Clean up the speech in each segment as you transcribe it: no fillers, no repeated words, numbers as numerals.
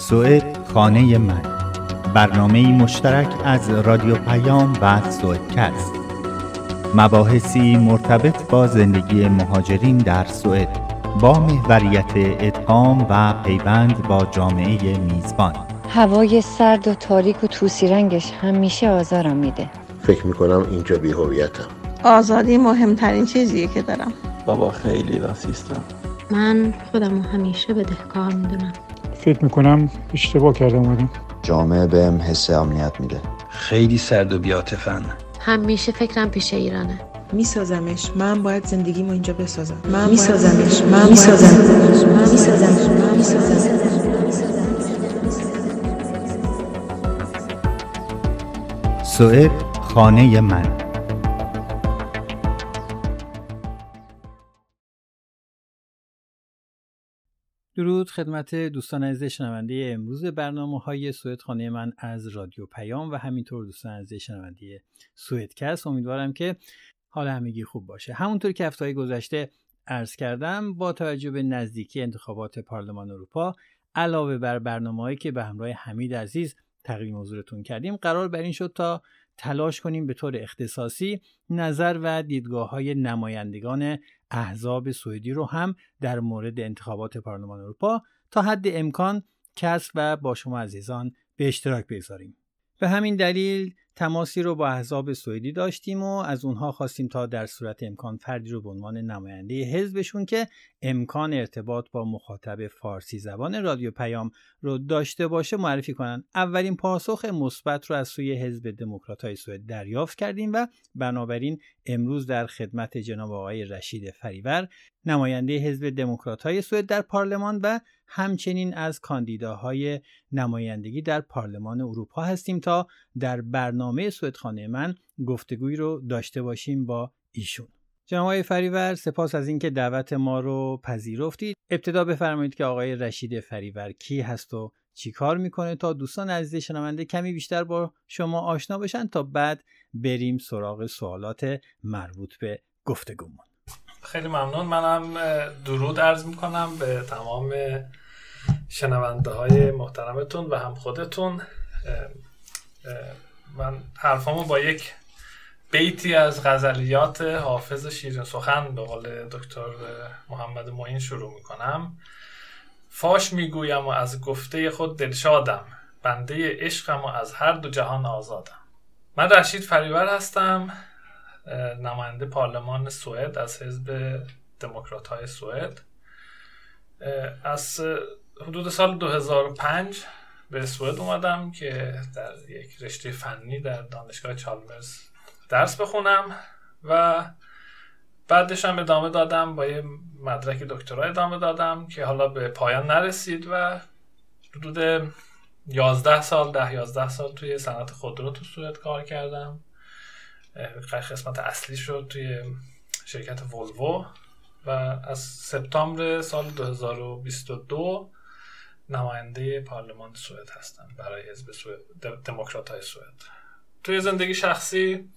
سوئد خانه من، برنامه‌ای مشترک از رادیو پیام و سوئدکست. مباحثی مرتبط با زندگی مهاجرین در سوئد با محوریت ادغام و پیوند با جامعه میزبان. هوای سرد و تاریک و طوسی رنگش همیشه آزارم میده. فکر میکنم اینجا بی‌هویتم. آزادی مهمترین چیزیه که دارم. بابا خیلی راسیستم. من خودمو همیشه بدهکار میدونم. فکر میکنم اشتباه کردم اومدم. جامعه بهم حس امنیت میده. خیلی سرد و بی‌عاطفه‌ام. همیشه فکرم پیش ایرانه. میسازمش. من باید زندگیمو اینجا بسازم. سوئد خانه من. درود خدمت دوستان عزیز شنونده امروز برنامه‌های سوئد خانه من از رادیو پیام و همینطور دوستان عزیز شنونده سوئدکست. امیدوارم که حال همگی خوب باشه. همونطور که هفته‌های گذشته عرض کردم، با توجه به نزدیکی انتخابات پارلمان اروپا، علاوه بر برنامه‌هایی که به همراه حمید عزیز تقدیم حضورتون کردیم، قرار بر این شد تا تلاش کنیم به طور اختصاصی نظر و دیدگاه‌های نمایندگان احزاب سوئدی رو هم در مورد انتخابات پارلمان اروپا تا حد امکان کسب و با شما عزیزان به اشتراک بگذاریم. به همین دلیل تماسی رو با احزاب سوئدی داشتیم و از اونها خواستیم تا در صورت امکان فردی رو به عنوان نماینده حزبشون که امکان ارتباط با مخاطب فارسی زبان رادیو پیام رو داشته باشه معرفی کنن. اولین پاسخ مثبت رو از سوی حزب دموکرات‌های سوئد دریافت کردیم و بنابراین امروز در خدمت جناب آقای رشید فریور، نماینده حزب دموکرات‌های سوئد در پارلمان و همچنین از کاندیداهای نمایندگی در پارلمان اروپا هستیم تا در برنامه سوئد خانه من گفتگویی رو داشته باشیم با ایشون. جناب آقای فریور، سپاس از اینکه دعوت ما رو پذیرفتید. ابتدا بفرمایید که آقای رشید فریور کی هست و چی کار میکنه تا دوستان عزیز شنونده کمی بیشتر با شما آشنا بشن تا بعد بریم سراغ سوالات مربوط به گفتگومون. خیلی ممنون. منم درود عرض میکنم به تمام شنونده های محترمتون و هم خودتون. من حرفامو با یک بیتی از غزلیات حافظ شیرین سخن به قول دکتر محمد معین شروع میکنم. فاش میگویم و از گفته خود دلشادم، بنده عشقم و از هر دو جهان آزادم. من رشید فریور هستم، نماینده پارلمان سوئد از حزب دموکرات‌های سوئد. از حدود سال 2005 به سوئد اومدم که در یک رشته فنی در دانشگاه چالمرز درس بخونم و بعدش هم ادامه دادم، با یه مدرک دکترا ادامه دادم که حالا به پایان نرسید و حدود 11 سال توی صنعت خودرو تو سوئد کار کردم. قسمت اصلی شد توی شرکت ولوو و از سپتامبر سال 2022 نماینده پارلمان سوئد هستم برای حزب دموکرات‌های سوئد. توی زندگی شخصی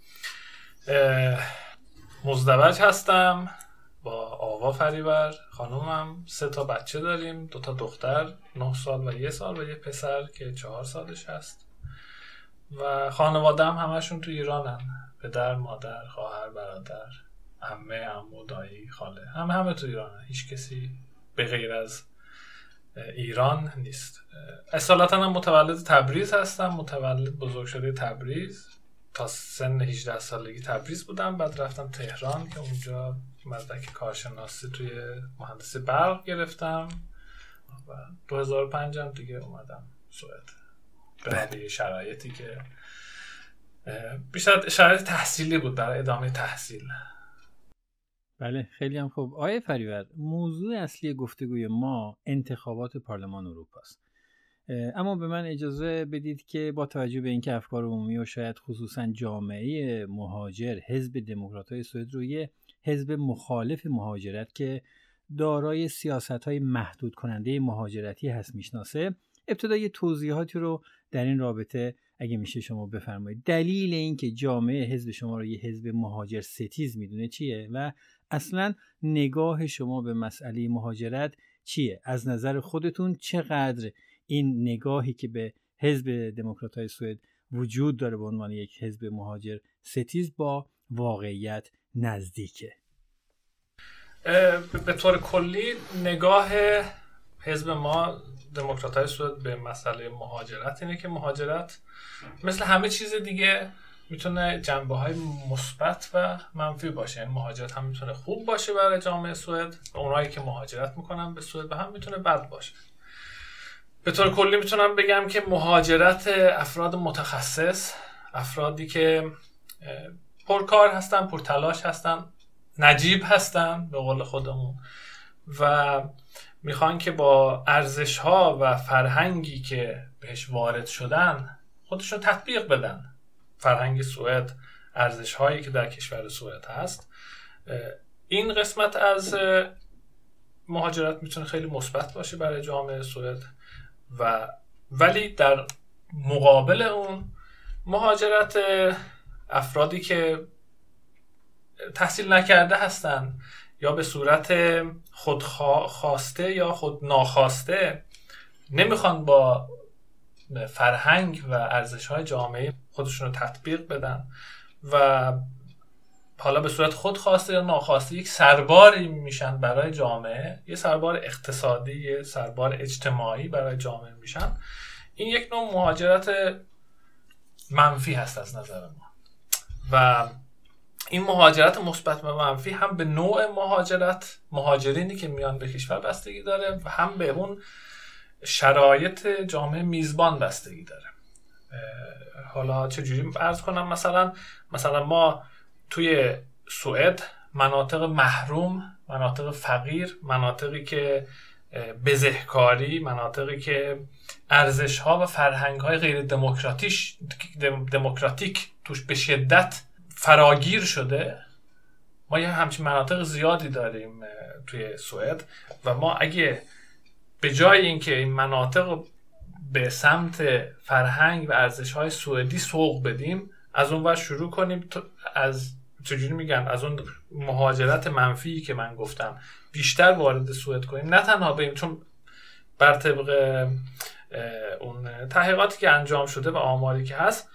مزدوج هستم با آوا فریور، خانومم، 3 تا بچه داریم، 2 تا دختر 9 سال و 1 سال و یه پسر که 4 سالش هست و خانواده‌ام همشون تو ایرانن. پدر، مادر، خواهر، برادر، عمه، عمو، دایی، خاله، همه تو ایرانن. هیچ کسی به غیر از ایران نیست. اصالتا هم متولد تبریز هستم، متولد بزرگ شده تبریز. تا سن 18 سالگی تبریز بودم، بعد رفتم تهران که اونجا مدرک کارشناسی توی مهندسی برق گرفتم و 2005 هم دیگه اومدم سوئد به شرایطی که بیشتر شرایط تحصیلی بود برای ادامه تحصیل. بله، خیلی هم خوب. آقای فریور، موضوع اصلی گفتگوی ما انتخابات پارلمان اروپا است. اما به من اجازه بدید که با توجه به اینکه افکار عمومی و شاید خصوصا جامعه مهاجر حزب دموکرات‌های سوئد رو یه حزب مخالف مهاجرت که دارای سیاست‌های محدود کننده مهاجرتی هست میشناسه، ابتدا یه توضیحاتی رو در این رابطه اگه میشه شما بفرمایید. دلیل اینکه جامعه حزب شما رو یه حزب مهاجر ستیز میدونه چیه و اصلا نگاه شما به مسئله مهاجرت چیه؟ از نظر خودتون چقدر این نگاهی که به حزب دموکرات‌های سوئد وجود داره به عنوان یک حزب مهاجر ستیز با واقعیت نزدیکه؟ به طور کلی نگاه حزب ما دموکرات‌های سوئد به مسئله مهاجرت اینه که مهاجرت مثل همه چیز دیگه میتونه جنبه‌های مثبت و منفی باشه. این مهاجرت هم میتونه خوب باشه برای جامعه سوئد، اونایی که مهاجرت میکنن به سوئد، و هم میتونه بد باشه. به طور کلی میتونم بگم که مهاجرت افراد متخصص، افرادی که پرکار هستن، پرتلاش هستن، نجیب هستن به قول خودمون، و میخوان که با ارزش‌ها و فرهنگی که بهش وارد شدن خودشون تطبیق بدن. فرهنگ سوئد، ارزش‌هایی که در کشور سوئد هست. این قسمت از مهاجرت میتونه خیلی مثبت باشه برای جامعه سوئد، ولی در مقابل اون مهاجرت افرادی که تحصیل نکرده هستن یا به صورت خودخواسته یا خود ناخواسته نمیخوان با فرهنگ و ارزش‌های جامعه خودشون رو تطبیق بدن و حالا به صورت خودخواسته یا ناخواسته یک سرباری میشن برای جامعه، یه سربار اقتصادی، یه سربار اجتماعی برای جامعه میشن. این یک نوع مهاجرت منفی هست از نظر ما، و این مهاجرت مثبت و منفی هم به نوع مهاجرینی که میان به کشور بستگی داره و هم به اون شرایط جامعه میزبان بستگی داره. حالا چجوری عرض کنم؟ مثلا ما توی سوئد مناطق محروم، مناطق فقیر، مناطقی که بزهکاری، مناطقی که ارزش‌ها و فرهنگ‌های غیر دموکراتیک توش به شدت فراگیر شده، ما یه همچین مناطق زیادی داریم توی سوئد، و ما اگه به جای اینکه این مناطق به سمت فرهنگ و ارزش‌های سوئدی سوق بدیم، از اون ور شروع کنیم از اون مهاجرت منفی که من گفتم بیشتر وارد سوئد کنیم، نه تنها بریم، چون بر طبق اون تحقیقاتی که انجام شده و آماری که هست،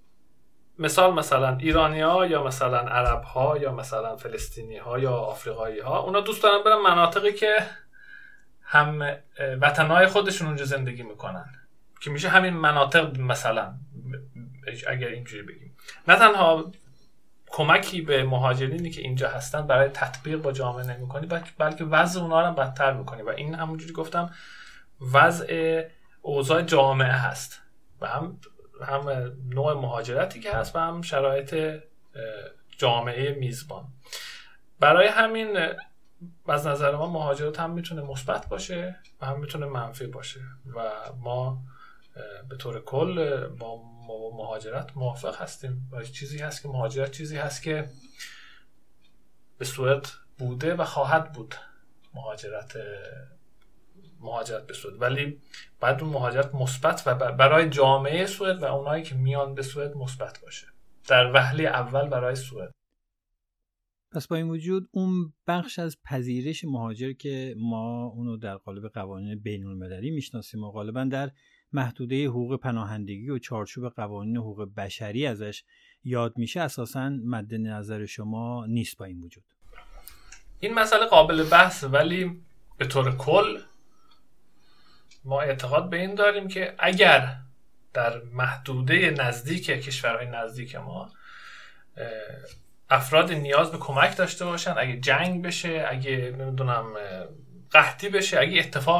مثلا ایرانی‌ها یا مثلا عرب‌ها یا مثلا فلسطینی‌ها یا آفریقایی‌ها، اونا دوست دارن برن مناطقی که هم وطنهای خودشون اونجا زندگی میکنن، که میشه همین مناطق. مثلا اگر اینجوری بگیم، نه تنها کمکی به مهاجرینی که اینجا هستن برای تطبیق با جامعه نمی‌کنی، بلکه وضع اونا رو بدتر می‌کنی، و این همونجوری گفتم وضع اوضاع جامعه هست، و هم نوع مهاجرتی که هست و هم شرایط جامعه میزبان. برای همین از نظر ما مهاجرت هم میتونه مثبت باشه و هم میتونه منفی باشه، و ما به طور کل با مهاجرت موافق هستیم. و چیزی هست که مهاجرت چیزی هست که به سوئد بوده و خواهد بود، مهاجرت به سوئد، ولی بعد اون مهاجرت مثبت و برای جامعه سوئد و اونایی که میان به سوئد مثبت باشه در وهله اول برای سوئد. پس با این وجود اون بخش از پذیرش مهاجر که ما اونو در قالب قوانین بین‌المللی میشناسیم و غالبا در محدوده حقوق پناهندگی و چارچوب قوانین حقوق بشری ازش یاد میشه، اساساً مد نظر شما نیست با این وجود؟ این مسئله قابل بحث، ولی به طور کل ما اعتقاد به این داریم که اگر در محدوده نزدیک کشورهای نزدیک ما افراد نیاز به کمک داشته باشن، اگه جنگ بشه، اگه نمیدونم قحطی بشه، اگه اتفاق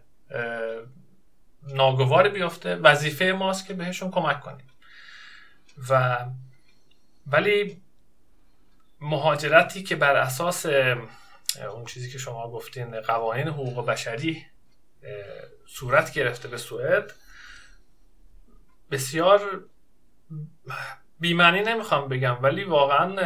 ناگواری بیفته، وظیفه ماست که بهشون کمک کنیم. ولی مهاجرتی که بر اساس اون چیزی که شما گفتین قوانین حقوق بشری صورت گرفته به سوئد، بسیار بی‌معنی نمیخوام بگم، ولی واقعا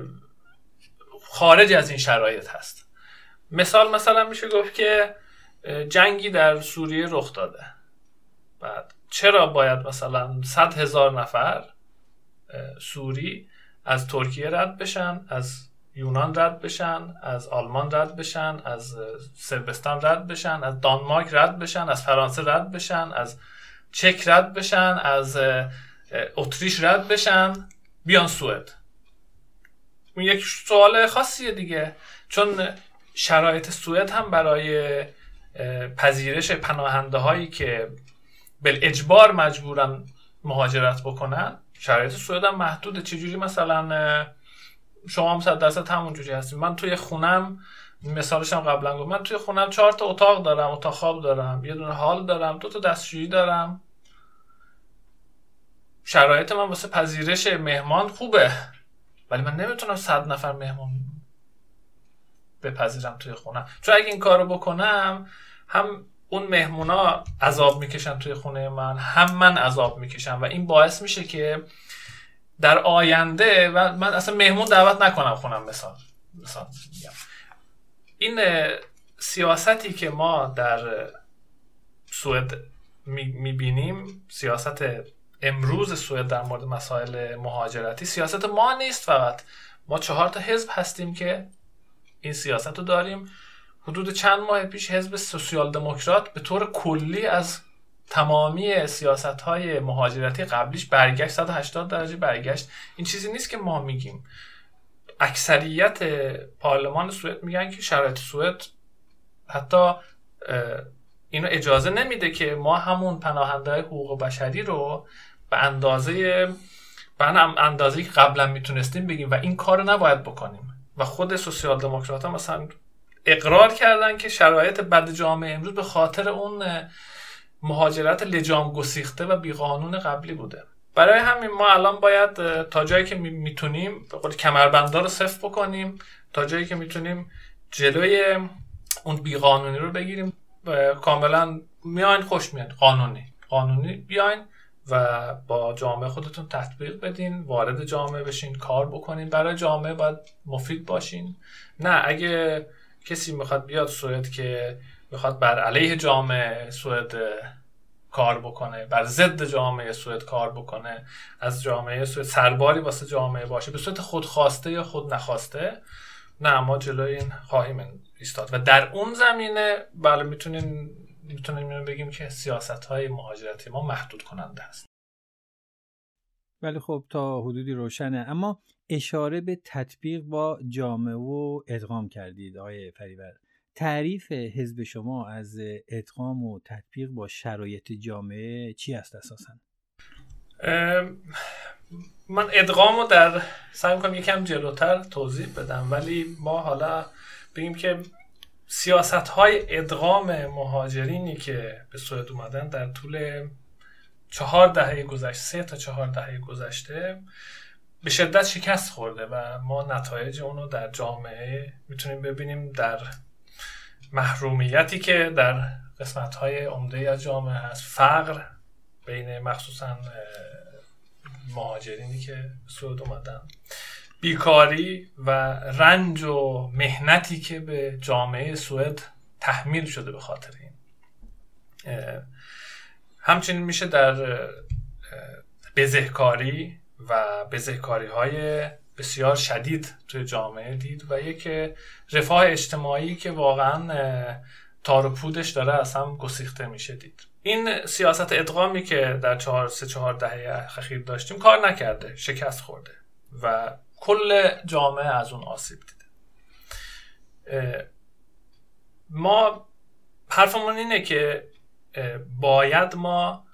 خارج از این شرایط هست. مثلا میشه گفت که جنگی در سوریه رخ داده، بعد چرا باید مثلا 100,000 نفر سوری از ترکیه رد بشن، از یونان رد بشن، از آلمان رد بشن، از صربستان رد بشن، از دانمارک رد بشن، از فرانسه رد بشن، از چک رد بشن، از اتریش رد بشن، بیان سوئد. این یک سوال خاصیه دیگه، چون شرایط سوئد هم برای پذیرش پناهنده هایی که بالاجبار مجبورن مهاجرت بکنن، شرایط سوئد هم محدوده. چجوری مثلا شما هم 100% همونجوری هستیم. من توی خونم، مثالش هم قبلا گفتم، من توی خونم 4 تا اتاق دارم، اتاق خواب دارم، یه دونه هال دارم، 2 تا دستشویی دارم. شرایط من واسه پذیرش مهمان خوبه، ولی من نمیتونم 100 نفر مهمان بپذیرم توی خونم، چون اگه این کارو بکنم هم اون مهمونا عذاب میکشن توی خونه من، هم من عذاب میکشم و این باعث میشه که در آینده من اصلا مهمون دعوت نکنم خونم. مثلا میگم این سیاستی که ما در سوئد میبینیم، سیاست امروز سوئد در مورد مسائل مهاجرتی، سیاست ما نیست. فقط ما 4 تا حزب هستیم که این سیاست رو داریم. حدود چند ماه پیش حزب سوسیال دموکرات به طور کلی از تمامی سیاست‌های مهاجرتی قبلیش برگشت، 180 درجه برگشت. این چیزی نیست که ما میگیم. اکثریت پارلمان سوئد میگن که شرایط سوئد حتی اینو اجازه نمیده که ما همون پناهنده‌های حقوق بشری رو به اندازه‌ای که قبلا میتونستیم بگیم و این کارو نباید بکنیم. و خود سوسیال دموکرات هم مثلا اقرار کردن که شرایط بد جامعه امروز به خاطر اون مهاجرت لجام گسیخته و بیقانون قبلی بوده. برای همین ما الان باید تا جایی که میتونیم به قول کمربندا رو صفر بکنیم، تا جایی که میتونیم جلوی اون بیقانونی رو بگیریم. کاملا میاین خوش میاد قانونی بیاین و با جامعه خودتون تطبیق بدین، وارد جامعه بشین، کار بکنین، برای جامعه باید مفید باشین. نه اگه کسی میخواد بیاد سوئد که میخواد بر علیه جامعه سوئد کار بکنه، بر ضد جامعه سوئد کار بکنه، از جامعه سوئد سرباری واسه جامعه باشه به صورت خودخواسته یا خود نخواسته، نه ما جلوی این خواهیم ایستاد. و در اون زمینه بله میتونیم اینو بگیم که سیاست‌های مهاجرتی ما محدود کننده است. ولی خب تا حدودی روشنه. اما اشاره به تطبیق با جامعه و ادغام کردید آقای فریبر. تعریف حزب شما از ادغام و تطبیق با شرایط جامعه چی است اساساً؟ من ادغامو در سعی می‌کنم یکم جلوتر توضیح بدم، ولی ما حالا بگیم که سیاست‌های ادغام مهاجرینی که به سوئد اومدن در طول 4 دهه گذشته، 3 تا 4 دهه گذشته به شدت شکست خورده و ما نتایج اونو در جامعه میتونیم ببینیم، در محرومیتی که در قسمت‌های عمده از جامعه هست، فقر بین مخصوصاً مهاجرینی که به سوئد اومدن، بیکاری و رنج و مهنتی که به جامعه سوئد تحمیل شده به خاطر این. همچنین میشه در بزهکاری و بزهکاری‌های بسیار شدید توی جامعه دید و یک رفاه اجتماعی که واقعاً تار و پودش داره از هم گسیخته میشه دید. این سیاست ادغامی که در 3-4 دهه اخیر داشتیم کار نکرده، شکست خورده و کل جامعه از اون آسیب دیده. ما حرفمون اینه که باید ما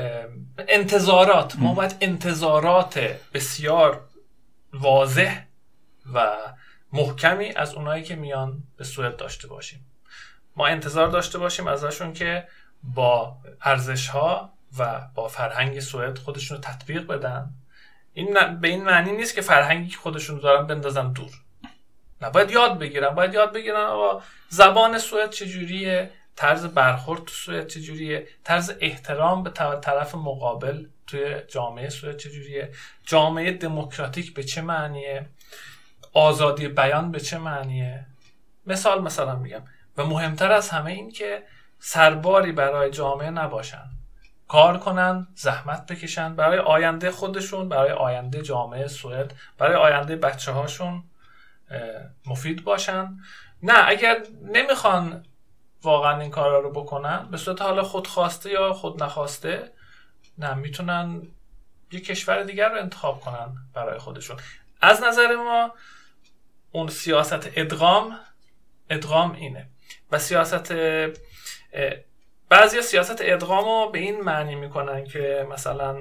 باید انتظارات بسیار واضح و محکمی از اونایی که میان به سوئد داشته باشیم. ما انتظار داشته باشیم ازشون که با ارزش‌ها و با فرهنگ سوئد خودشون رو تطبیق بدن. این به این معنی نیست که فرهنگی که خودشون دارن بندازن دور. نه، باید یاد بگیرن زبان سوئد چجوریه، طرز برخورد تو سوئد چجوریه، طرز احترام به طرف مقابل توی جامعه سوئد چجوریه، جامعه دموکراتیک به چه معنیه، آزادی بیان به چه معنیه. مثلا میگم و مهمتر از همه این که سرباری برای جامعه نباشن، کار کنن، زحمت بکشن برای آینده خودشون، برای آینده جامعه سوئد، برای آینده بچه‌هاشون مفید باشن. نه اگر نمیخوان واقعا این کارا رو بکنن به صورت حالا خودخواسته یا خود نخواسته، نه میتونن یه کشور دیگر رو انتخاب کنن برای خودشون. از نظر ما اون سیاست ادغام اینه. و بعضی سیاست ادغام رو به این معنی میکنن که مثلا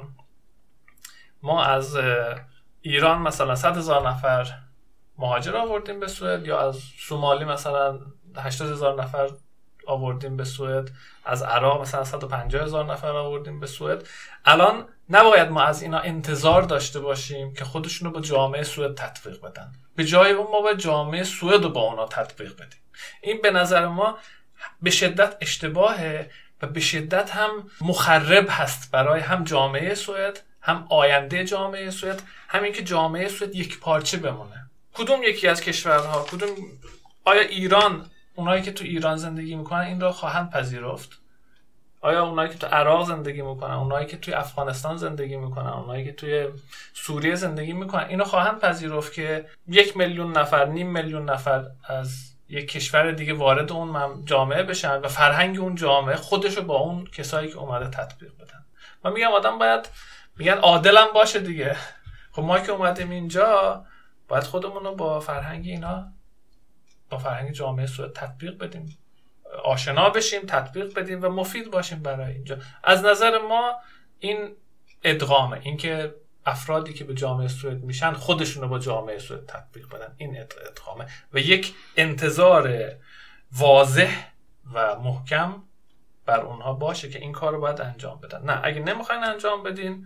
ما از ایران مثلا 100,000 نفر مهاجر آوردیم به سوئد، یا از سومالی مثلا 80,000 نفر آوردیم به سوئد، از عراق مثلا 150,000 نفر آوردیم به سوئد. الان نباید ما از اینا انتظار داشته باشیم که خودشونو با جامعه سوئد تطبیق بدن، به جای اون ما با جامعه سوئد رو با اونا تطبیق بدیم. این به نظر ما به شدت اشتباهه و به شدت هم مخرب هست برای هم جامعه سوئد، هم آینده جامعه سوئد، همین که جامعه سوئد یک پارچه بمونه. کدوم یکی از کشورها، آیا ایران، اونایی که تو ایران زندگی میکنن این را خواهند پذیرفت؟ آیا اونایی که تو عراق زندگی میکنن، اونایی که توی افغانستان زندگی میکنن، اونایی که توی سوریه زندگی میکنن اینو خواهند پذیرفت که 1 میلیون نفر، 0.5 میلیون نفر از یک کشور دیگه وارد اون جامعه بشن و فرهنگ اون جامعه خودشو با اون کسایی که اومده تطبیق بدن؟ من میگم آدم باید، میگن عادلم باشه دیگه. خب ما که اومدیم اینجا باید خودمون رو با فرهنگ اینا، با فرهنگ جامعه سوئد تطبیق بدیم، آشنا بشیم، تطبیق بدیم و مفید باشیم برای اینجا. از نظر ما این ادغامه، این که افرادی که به جامعه سوئد میشن خودشون رو با جامعه سوئد تطبیق بدن، این ادغامه و یک انتظار واضح و محکم بر اونها باشه که این کار رو باید انجام بدن. نه اگه نمیخواین انجام بدین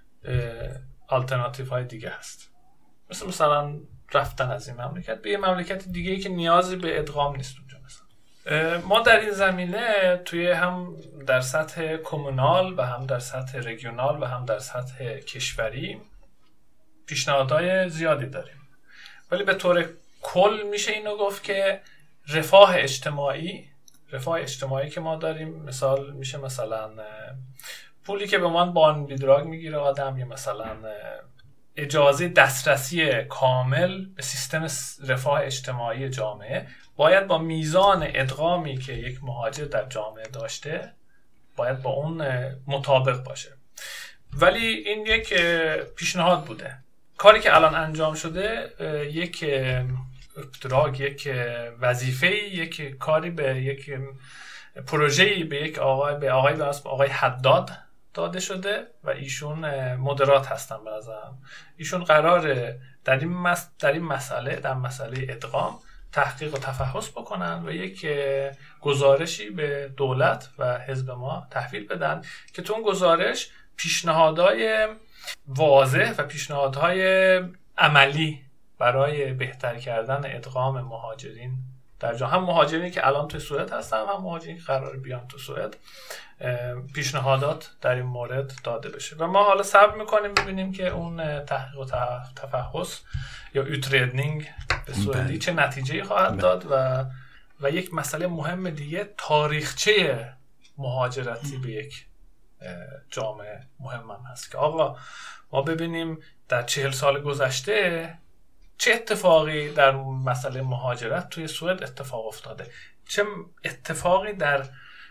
آلترناتیو های دیگه هست، مثلا رفتن از این مملکت به یه مملکت دیگه‌ای که نیازی به ادغام نیست اونجا. مثلا ما در این زمینه توی هم در سطح کمونال و هم در سطح رگیونال و هم در سطح کشوری پیشنهادهای زیادی داریم، ولی به طور کل میشه اینو گفت که رفاه اجتماعی که ما داریم، مثال میشه مثلا پولی که به من بان بیدراگ میگیره آدم، یا مثلا اجازه دسترسی کامل به سیستم رفاه اجتماعی جامعه، باید با میزان ادغامی که یک مهاجر در جامعه داشته باید با اون مطابق باشه. ولی این یک پیشنهاد بوده. کاری که الان انجام شده یک ابتراک، یک وظیفه، یک کاری به یک پروژه‌ای به یک آقای حداد داده شده و ایشون مدرات هستن. بعضا ایشون قراره در این مسئله، در مسئله ادغام تحقیق و تفحص بکنن و یک گزارشی به دولت و حزب ما تحویل بدن که تو اون گزارش پیشنهادهای واضح و پیشنهادهای عملی برای بهتر کردن ادغام مهاجرین در جا، هم مهاجرینی که الان تو سوئد هستن، هم مهاجرینی که قراره بیان تو سوئد، پیشنهادات در این مورد داده بشه. و ما حالا صبر میکنیم ببینیم که اون تحقیق و تفحص یا اوتریدنینگ به سوئدی چه نتیجه‌ای خواهد داد. و یک مسئله مهم دیگه، تاریخچه مهاجرتی به یک جامعه مهم هم هست که آقا ما ببینیم در 40 سال گذشته چه اتفاقی در مسئله مهاجرت توی سوئد اتفاق افتاده، چه اتفاقی در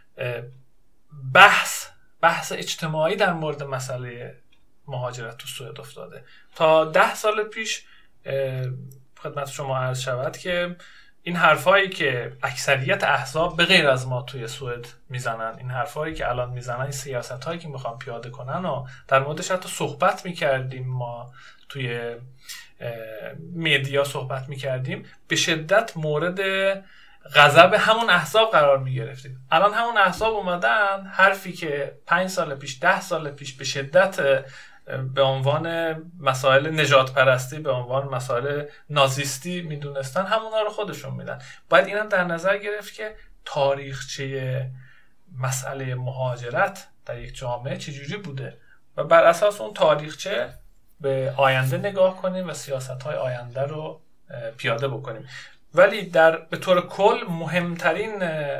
بحث اجتماعی در مورد مسئله مهاجرت تو سوئد افتاده. تا 10 سال پیش خدمت شما عرض شود که این حرفایی که اکثریت احزاب به غیر از ما توی سوئد میزنن، این حرفایی که الان میزنن، این سیاستایی که میخوان پیاده کنن و در موردش حتی صحبت میکردیم، ما توی میدیا صحبت میکردیم، به شدت مورد غضب همون احزاب قرار میگرفتیم. الان همون احزاب اومدن حرفی که 5 سال پیش، 10 سال پیش به شدت به عنوان مسائل نجات پرستی، به عنوان مسائل نازیستی میدونستن، همونا رو خودشون میدن. باید اینا در نظر گرفت که تاریخچه مسئله مهاجرت در یک جامعه چجوری بوده و بر اساس اون تاریخچه به آینده نگاه کنیم و سیاست‌های آینده رو پیاده بکنیم. ولی به طور کل مهمترین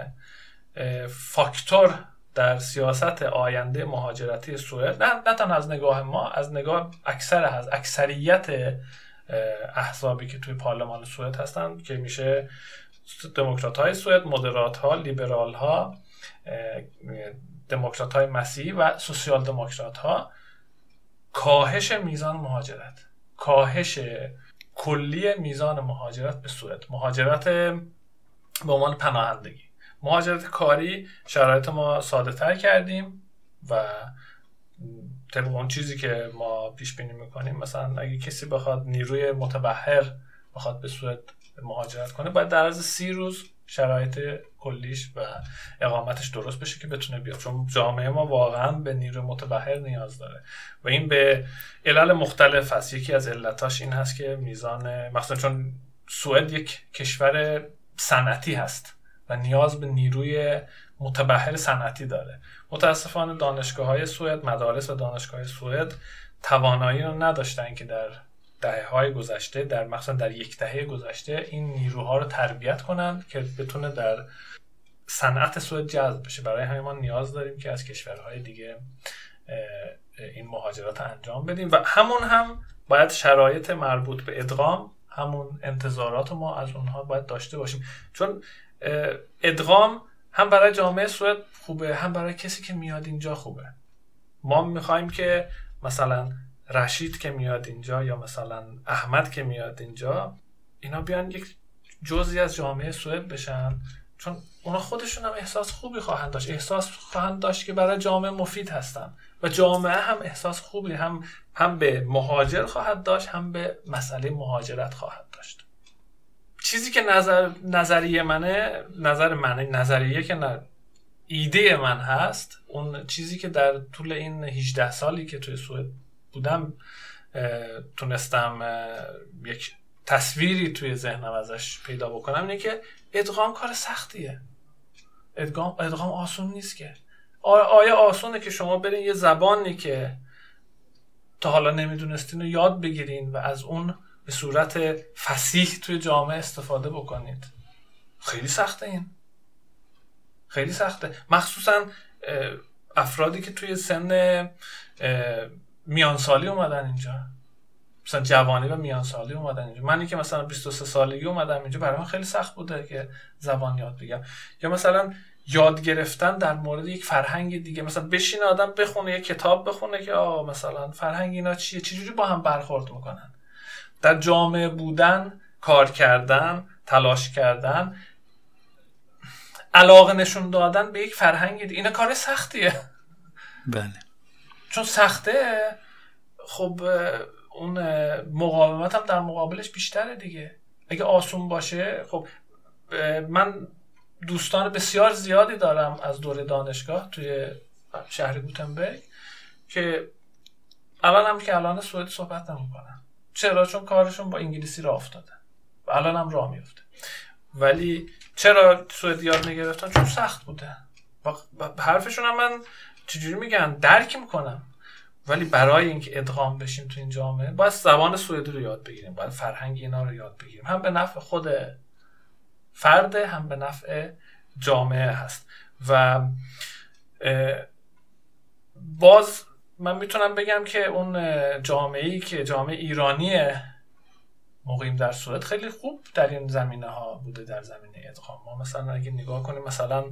فاکتور در سیاست آینده مهاجرتی سوئد، نه تنها از نگاه ما، از نگاه اکثریت احزابی که توی پارلمان سوئد هستن که میشه دموکرات‌های سوئد، مدرات‌ها، لیبرال‌ها، دموکرات‌های مسیحی و سوسیال دموکرات‌ها، کاهش میزان مهاجرت، کاهش کلی میزان مهاجرت به سوئد، مهاجرت به عنوان پناهندگی، مهاجرت کاری شرایط ما ساده تر کردیم و طبق اون چیزی که ما پیش بینی میکنیم مثلا اگه کسی بخواد نیروی متبحر بخواد به سوئد مهاجرت کنه باید در عرض 30 روز شرایط کلیش و اقامتش درست بشه که بتونه بیاد، چون جامعه ما واقعا به نیروی متبحر نیاز داره و این به علل مختلف هست. یکی از علتاش این هست که میزان مثلا چون سوئد یک کشور صنعتی هست و نیاز به نیروی متبحر صنعتی داره. متاسفانه دانشگاه‌های سوئد، مدارس و دانشگاه‌های سوئد توانایی رو نداشتن که در دهه‌های گذشته، در مثلا در یک دهه گذشته این نیروها رو تربیت کنن که بتونه در صنعت سوئد جذب بشه. برای همین ما نیاز داریم که از کشورهای دیگه این مهاجرت انجام بدیم و همون هم باید شرایط مربوط به ادغام، همون انتظارات ما از اونها باید داشته باشیم، چون ادغام هم برای جامعه سوئد خوبه هم برای کسی که میاد اینجا خوبه. ما میخوایم که مثلا رشید که میاد اینجا یا مثلا احمد که میاد اینجا اینا بیان یک جزئی از جامعه سوئد بشن، چون اونا خودشون هم احساس خوبی خواهند داشت، احساس خواهند داشت که برای جامعه مفید هستن و جامعه هم احساس خوبی هم به مهاجر خواهد داشت هم به مسئله مهاجرت خواهد داشت. چیزی که نظریه که ایده من هست، اون چیزی که در طول این 18 سالی که توی سوئد بودم تونستم یک تصویری توی ذهنم ازش پیدا بکنم اینه که ادغام کار سختیه. ادغام آسون نیست که. آیا آسونه که شما برین یه زبانی که تا حالا نمیدونستین رو یاد بگیرین و از اون به صورت فصیح توی جامعه استفاده بکنید؟ خیلی سخته این. خیلی سخته. مخصوصا افرادی که توی سن میانسالی اومدن اینجا، مثلا جوانی و میانسالی اومدن اینجا. منی که مثلا 23 سالگی اومدم اینجا برای من خیلی سخت بوده که زبان یاد بگیرم، یا مثلا یاد گرفتن در مورد یک فرهنگ دیگه، مثلا بشینه آدم بخونه یک کتاب بخونه که مثلا فرهنگ اینا چیه، چجوری با هم برخورد میکنن. در جامعه بودن، کار کردن، تلاش کردن، علاقه نشون دادن به یک فرهنگ دیگه، اینا کار سختیه. بله. چون سخته خب اون مقاومت هم در مقابلش بیشتره دیگه. اگه آسون باشه، خب من دوستان بسیار زیادی دارم از دوره دانشگاه توی شهر گوتنبرگ که الان سوئدی صحبت نمی‌کنن. چرا؟ چون کارشون با انگلیسی راه افتاده و الان هم راه میفته. ولی چرا سوئدی یاد نگرفتن؟ چون سخت بوده. حرفشون هم من چجوری میگن درک میکنم، ولی برای اینکه ادغام بشیم تو این جامعه باید زبان سوئدی رو یاد بگیریم، باید فرهنگ اینا رو یاد بگیریم. هم به نفع خود فرده هم به نفع جامعه هست. و باز من میتونم بگم که اون جامعه‌ای که جامعه ایرانی مقیم در سوئد خیلی خوب در این زمینه ها بوده، در زمینه ادغام. ما مثلا اگه نگاه کنیم مثلا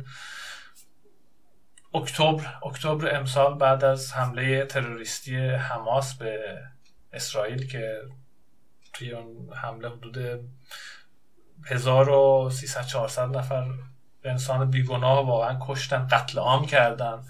اکتبر امسال بعد از حمله تروریستی حماس به اسرائیل که توی اون حمله حدود 1300-400 نفر انسان بیگناه واقعا کشتن، قتل عام کردن،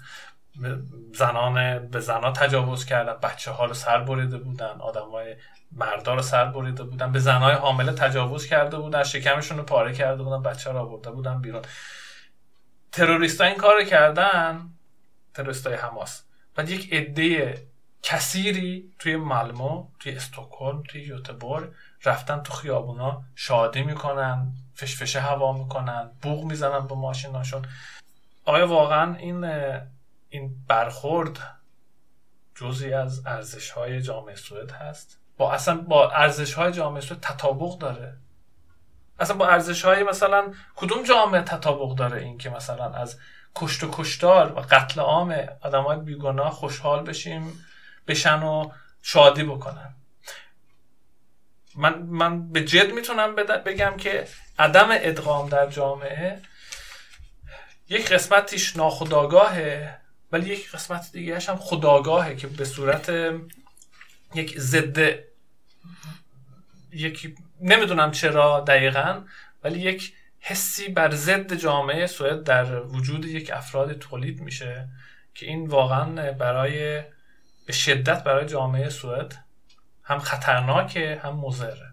به زنان تجاوز کردن، بچه ها رو سر بریده بودن، مردا رو سر بریده بودن، به زنای حامله تجاوز کرده بودن، شکمشون رو پاره کرده بودن، بچه ها رو آورده بودن بیرون. تروریست‌ها این کار رو کردن، تروریستای حماس. بعد یک عده کثیری توی مالمو، توی استکهلم، توی گوتهبورگ رفتن تو خیابونا شادی میکنن، فشفشه هوا میکنن، بوق میزنن به ماشیناشون. آیا واقعا این برخورد جزئی از ارزش‌های جامعه سوئد هست؟ با ارزش‌های جامعه سوئد تطابق داره؟ اصلا با ارزش‌های مثلا کدوم جامعه تطابق داره این که مثلا از کشت و کشتار و قتل عام آدمای بیگناه خوشحال بشن و شادی بکنن؟ من به جد میتونم بگم که عدم ادغام در جامعه یک قسمتیش ناخودآگاهه، ولی یک قسمت دیگه‌اش هم خودآگاهه که به صورت یک ضد، یک نمیدونم چرا دقیقاً، ولی یک حسی بر ضد جامعه سوئد در وجود یک افراد تولید میشه که این واقعاً به شدت برای جامعه سوئد هم خطرناکه هم مضره.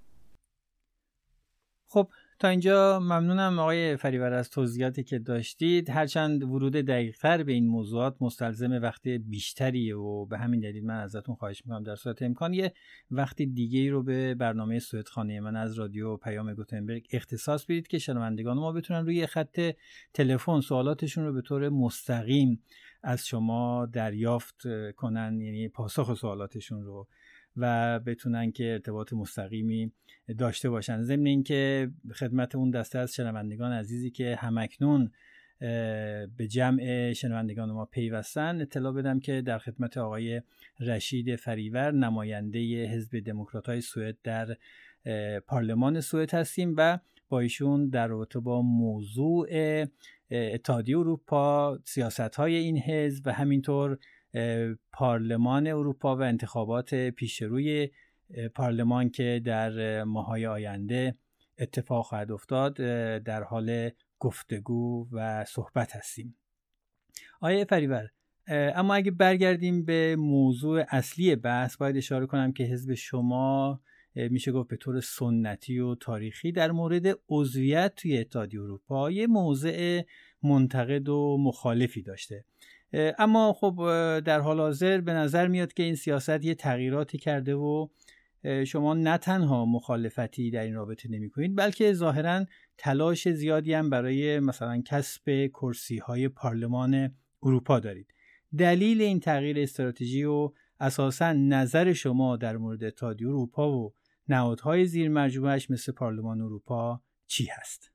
خب تا اینجا ممنونم آقای فریور از توضیحاتی که داشتید. هرچند ورود دقیق‌تر به این موضوعات مستلزم وقت بیشتریه و به همین دلیل من ازتون خواهش می‌کنم در صورت امکان یه وقت دیگه‌ای رو به برنامه سوئدخانه من از رادیو پیام گوتنبرگ اختصاص بدید که شنوندگان ما بتونن روی خط تلفن سوالاتشون رو به طور مستقیم از شما دریافت کنن، یعنی پاسخ سوالاتشون رو، و بتونن که ارتباط مستقیمی داشته باشن. ضمن اینکه خدمت اون دسته از شنوندگان عزیزی که همکنون به جمع شنوندگان ما پیوستن اطلاع بدم که در خدمت آقای رشید فریور نماینده حزب دموکرات‌های سوئد در پارلمان سوئد هستیم و با ایشون در رابطه با موضوع اتحادیه اروپا، سیاست‌های این حزب و همینطور پارلمان اروپا و انتخابات پیشروی پارلمان که در ماه‌های آینده اتفاق خواهد افتاد در حال گفتگو و صحبت هستیم. آقای فریور، اما اگه برگردیم به موضوع اصلی بحث، باید اشاره کنم که حزب شما میشه گفت به طور سنتی و تاریخی در مورد عضویت توی اتحادیه اروپا یه موضع منتقد و مخالفی داشته. اما خب در حال حاضر به نظر میاد که این سیاست یه تغییراتی کرده و شما نه تنها مخالفتی در این رابطه نمی کنید، بلکه ظاهراً تلاش زیادی هم برای مثلا کسب کرسی‌های پارلمان اروپا دارید. دلیل این تغییر استراتژی و اساساً نظر شما در مورد اتحادیه اروپا و نهادهای زیر مجموعه‌اش مثل پارلمان اروپا چی هست؟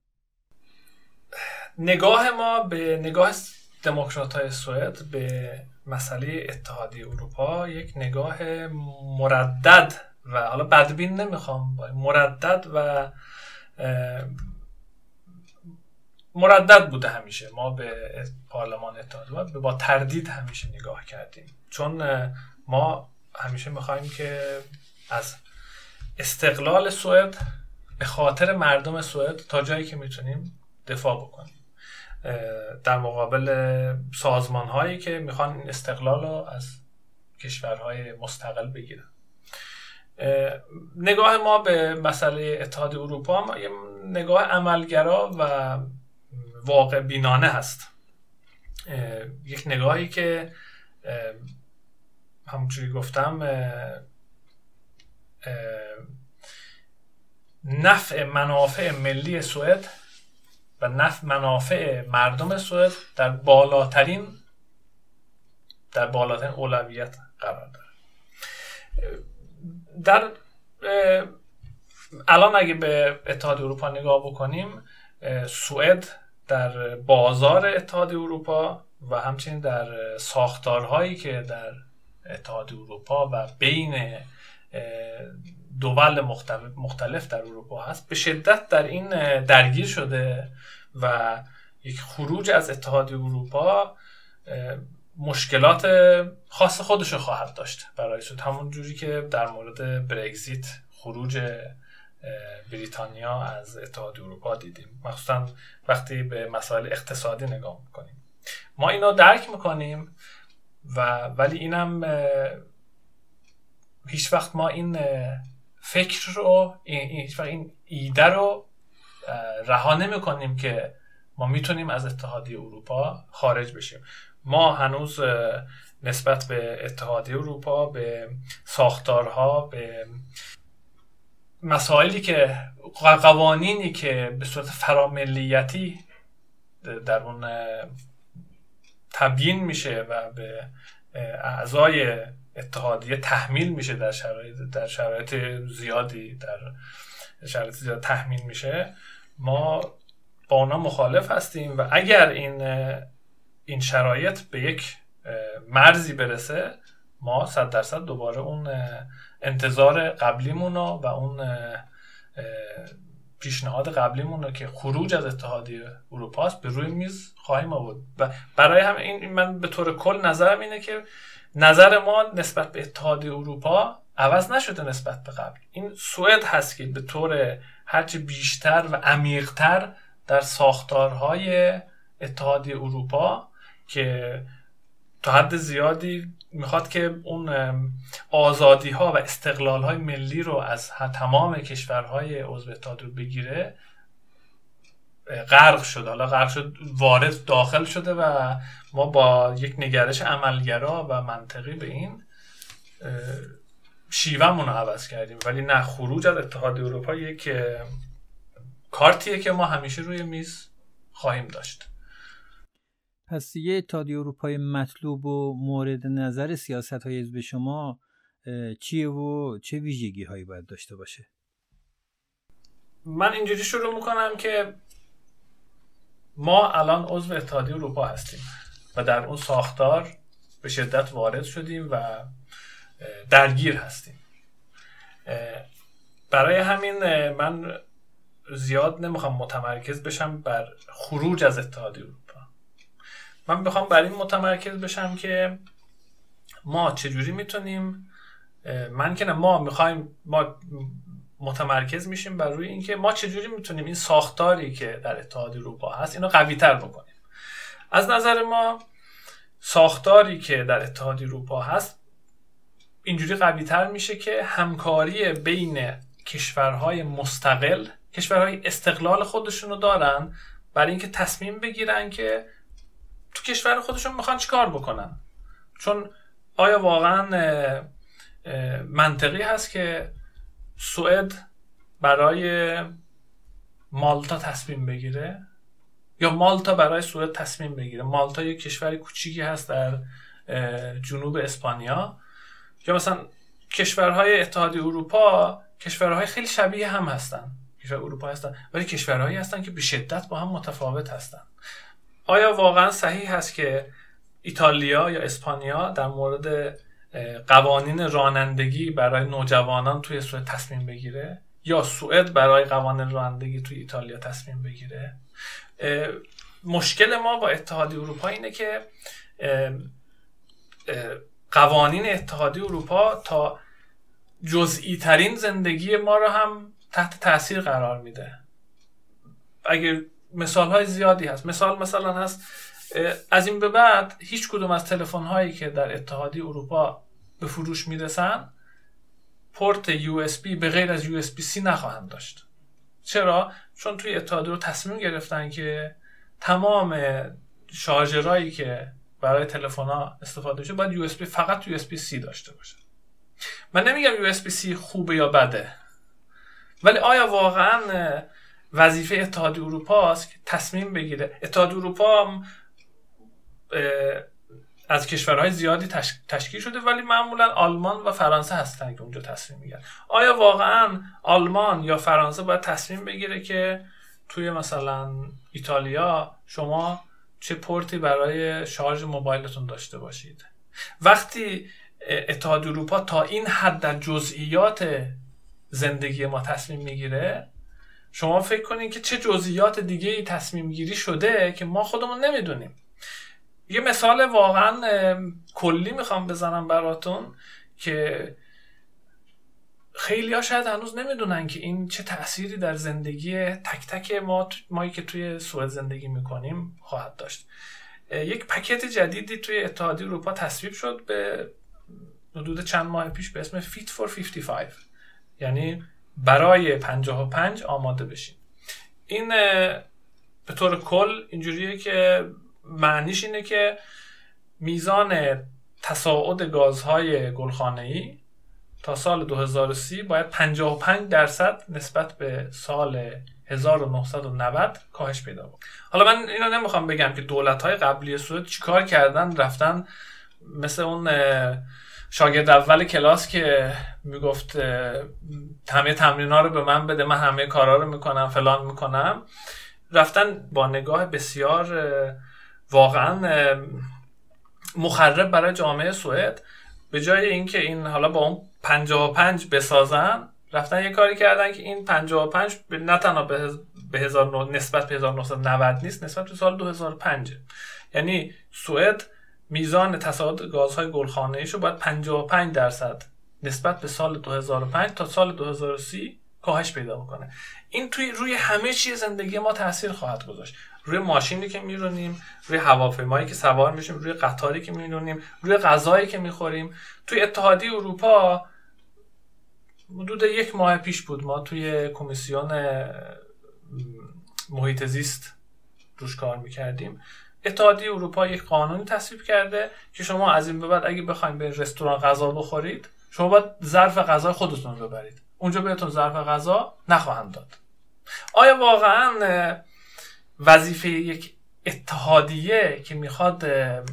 نگاه ما به نگاه دموکرات‌های سوئد به مسئله اتحادیه اروپا یک نگاه مردد و حالا بدبین نمیخوام، مردد و مردد بوده. همیشه ما به پارلمان اتحادیه با تردید همیشه نگاه کردیم، چون ما همیشه میخوایم که از استقلال سوئد به خاطر مردم سوئد تا جایی که میتونیم دفاع بکنیم در مقابل سازمان هایی که میخوان این استقلال رو از کشورهای مستقل بگیرن. نگاه ما به مسئله اتحادیه اروپا یه نگاه عملگرا و واقع بینانه هست. یک نگاهی که همونجوری گفتم منافع ملی سوئد و منافع مردم سوئد در بالاترین اولویت قرار داره. در الان اگه به اتحادیه اروپا نگاه بکنیم، سوئد در بازار اتحادیه اروپا و همچنین در ساختارهایی که در اتحادیه اروپا و بین دول مختلف در اروپا هست به شدت در این درگیر شده و یک خروج از اتحادیه اروپا مشکلات خاص خودش خواهد داشت برای سوئد، همون جوری که در مورد برگزیت، خروج بریتانیا از اتحادیه اروپا دیدیم، مخصوصا وقتی به مسائل اقتصادی نگاه میکنیم. ما اینو درک میکنیم ولی اینم هیچ وقت ما این فکر رو، این ایده رو رها نمی‌کنیم که ما میتونیم از اتحادیه اروپا خارج بشیم. ما هنوز نسبت به اتحادیه اروپا، به ساختارها، به مسائلی که قوانینی که به صورت فراملیتی در اون تبیین میشه و به اعضای اتحادیه تحمیل میشه در شرایط زیادی تحمیل میشه، ما با اونا مخالف هستیم و اگر این شرایط به یک مرزی برسه، ما 100% دوباره اون انتظار قبلیمونو و اون پیشنهاد قبلیمونو که خروج از اتحادیه اروپا است به روی میز خواهیم آورد. و برای همین این من به طور کل نظرم اینه که نظر ما نسبت به اتحادیه اروپا عوض نشده نسبت به قبل. این سوئد هست که به طور هرچی بیشتر و عمیق‌تر در ساختارهای اتحادیه اروپا که تا حد زیادی میخواد که اون آزادی ها و استقلال های ملی رو از تمام کشورهای عضو اتحادیه رو بگیره غرق شد. حالا غرق شد، وارد داخل شده و ما با یک نگرش عملگرا و منطقی به این شیوه‌مون رو عوض کردیم. ولی نه، خروج از اتحادیه اروپا یک کارتیه که ما همیشه روی میز خواهیم داشت. پس یه اتحادیه اروپای مطلوب و مورد نظر سیاست‌های حزب شما چیه و چه ویژگی‌هایی باید داشته باشه؟ من اینجوری شروع میکنم که ما الان عضو اتحادیه اروپا هستیم و در اون ساختار به شدت وارد شدیم و درگیر هستیم. برای همین من زیاد نمیخوام متمرکز بشم بر خروج از اتحادیه اروپا. من بخوام بر این متمرکز بشم که ما چجوری میتونیم، ما متمرکز میشیم بر روی این که ما چجوری میتونیم این ساختاری که در اتحادیه اروپا هست اینو قوی تر بکنیم. از نظر ما ساختاری که در اتحادیه اروپا هست اینجوری قوی تر میشه که همکاری بین کشورهای مستقل، کشورهای استقلال خودشونو دارن برای اینکه تصمیم بگیرن که تو کشور خودشون میخوان چیکار بکنن. چون آیا واقعا منطقی هست که سوئد برای مالتا تصمیم بگیره یا مالتا برای سوئد تصمیم بگیره؟ مالتا یک کشور کوچیکی هست در جنوب اسپانیا. یا مثلا کشورهای اتحادیه اروپا کشورهای خیلی شبیه هم هستن، کشور اروپا هستن، ولی کشورهایی هستن که به شدت با هم متفاوت هستن. آیا واقعا صحیح هست که ایتالیا یا اسپانیا در مورد قوانین رانندگی برای نوجوانان توی سوئد تصمیم بگیره یا سوئد برای قوانین رانندگی توی ایتالیا تصمیم بگیره؟ مشکل ما با اتحادیه اروپا اینه که قوانین اتحادیه اروپا تا جزئی ترین زندگی ما رو هم تحت تاثیر قرار میده. اگر مثال‌های زیادی هست، مثلا هست از این به بعد هیچ کدوم از تلفن‌هایی که در اتحادیه اروپا به فروش میرسن پورت USB به غیر از USB-C نخواهند داشت. چرا؟ چون توی اتحادیه رو تصمیم گرفتن که تمام شارژرایی که برای تلفن‌ها استفاده میشه باید USB فقط USB-C داشته باشه. من نمیگم USB-C خوبه یا بده، ولی آیا واقعاً وظیفه اتحادیه اروپا است که تصمیم بگیره؟ اتحادیه اروپا از کشورهای زیادی تشکیل شده ولی معمولا آلمان و فرانسه هستن که اونجا تصمیم میگیرن. آیا واقعا آلمان یا فرانسه باید تصمیم بگیره که توی مثلا ایتالیا شما چه پورتی برای شارژ موبایلتون داشته باشید؟ وقتی اتحادیه اروپا تا این حد در جزئیات زندگی ما تصمیم میگیره، شما فکر کنین که چه جزئیات دیگه‌ای تصمیم گیری شده که ما خودمون نمیدونیم. یه مثال واقعا کلی میخوام بزنم براتون که خیلی ها شاید هنوز نمیدونن که این چه تأثیری در زندگی تک تک مایی که توی سوئد زندگی میکنیم خواهد داشت. یک پکت جدیدی توی اتحادیه اروپا تصویب شد به حدود چند ماه پیش به اسم Fit for 55، یعنی برای 55 آماده بشین. این به طور کل اینجوریه که معنیش اینه که میزان تصاعد گازهای گلخانه‌ای تا سال 2030 باید 55% نسبت به سال 1990 کاهش پیدا کنه. حالا من اینو نمیخوام بگم که دولت‌های قبلی سوئد چیکار کردن، رفتن مثل اون شاگرد اول کلاس که میگفت همه تمرین‌ها رو به من بده، من همه کارا رو میکنم، فلان میکنم. رفتن با نگاه بسیار واقعا مخرب برای جامعه سوئد به جای اینکه این حالا با اون 55 بسازن، رفتن یه کاری کردن که این 55 نه تنها به نسبت به 1990 نیست، نسبت به سال 2005. یعنی سوئد میزان تصاعد گازهای گلخانه‌ایشو باید 55% نسبت به سال 2005 تا سال 2030 کاهش پیدا بکنه. این روی همه چیز زندگی ما تاثیر خواهد گذاشت. روی ماشینی که میرونیم، روی هواپیمایی که سوار میشیم، روی قطاری که میرونیم، روی غذایی که میخوریم. توی اتحادیه اروپا حدود 1 ماه پیش بود ما توی کمیسیون محیط زیست روش کار میکردیم. اتحادیه اروپا یک قانونی تصویب کرده که شما از این به بعد اگه بخواید به رستوران غذا بخورید، شما باید ظرف غذا خودتون رو ببرید. اونجا بهتون ظرف غذا نخواهند داد. آیا واقعاً وظیفه یک اتحادیه که میخواد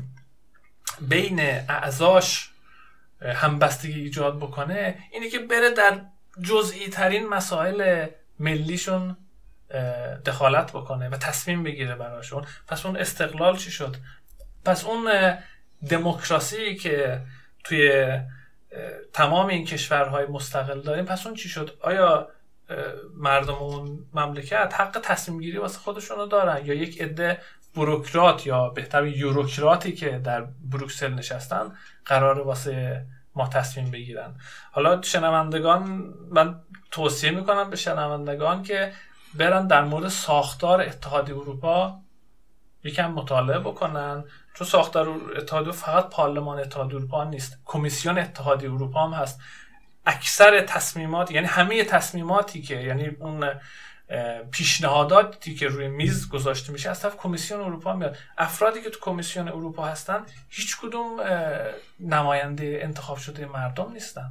بین اعضاش همبستگی ایجاد بکنه اینه که بره در جزئی ترین مسائل ملیشون دخالت بکنه و تصمیم بگیره براشون؟ پس اون استقلال چی شد؟ پس اون دموکراسی که توی تمام این کشورهای مستقل داریم، پس اون چی شد؟ آیا مردم اون مملکت حق تصمیم گیری واسه خودشونو دارن، یا یک عده بوروکرات یا بهتر یوروکراتی که در بروکسل نشستن قراره واسه ما تصمیم بگیرن؟ حالا شنوندگان، من توصیه میکنم به شنوندگان که برن در مورد ساختار اتحادیه اروپا یکم مطالعه بکنن، چون ساختار اتحادیه فقط پارلمان اتحادیه اروپا نیست، کمیسیون اتحادیه اروپا هم هست. اکثر تصمیمات، یعنی همه تصمیماتی که، یعنی اون پیشنهاداتی که روی میز گذاشته میشه از طرف کمیسیون اروپا میاد. افرادی که تو کمیسیون اروپا هستن هیچ کدوم نماینده انتخاب شده مردم نیستن.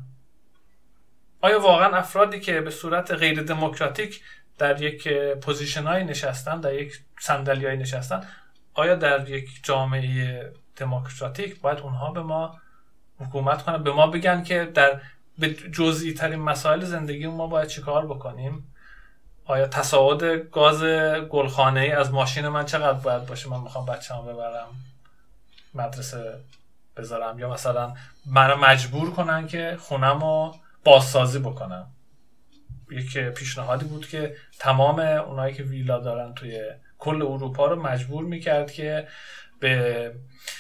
آیا واقعا افرادی که به صورت غیر دموکراتیک در یک پوزیشنای نشستن، در یک صندلیای نشستن، آیا در یک جامعه دموکراتیک باید اونها به ما حکومت کنن، به ما بگن که به جزئی ترین مسائل زندگی ما باید چی کار بکنیم؟ آیا تصاعد گاز گلخانه‌ای از ماشین من چقدر باید باشه؟ من میخوام بچه‌مو ببرم مدرسه بذارم، یا مثلا منو مجبور کنن که خونمو بازسازی بکنم. یک پیشنهادی بود که تمام اونایی که ویلا دارن توی کل اروپا رو مجبور میکرد که به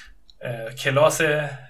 کلاس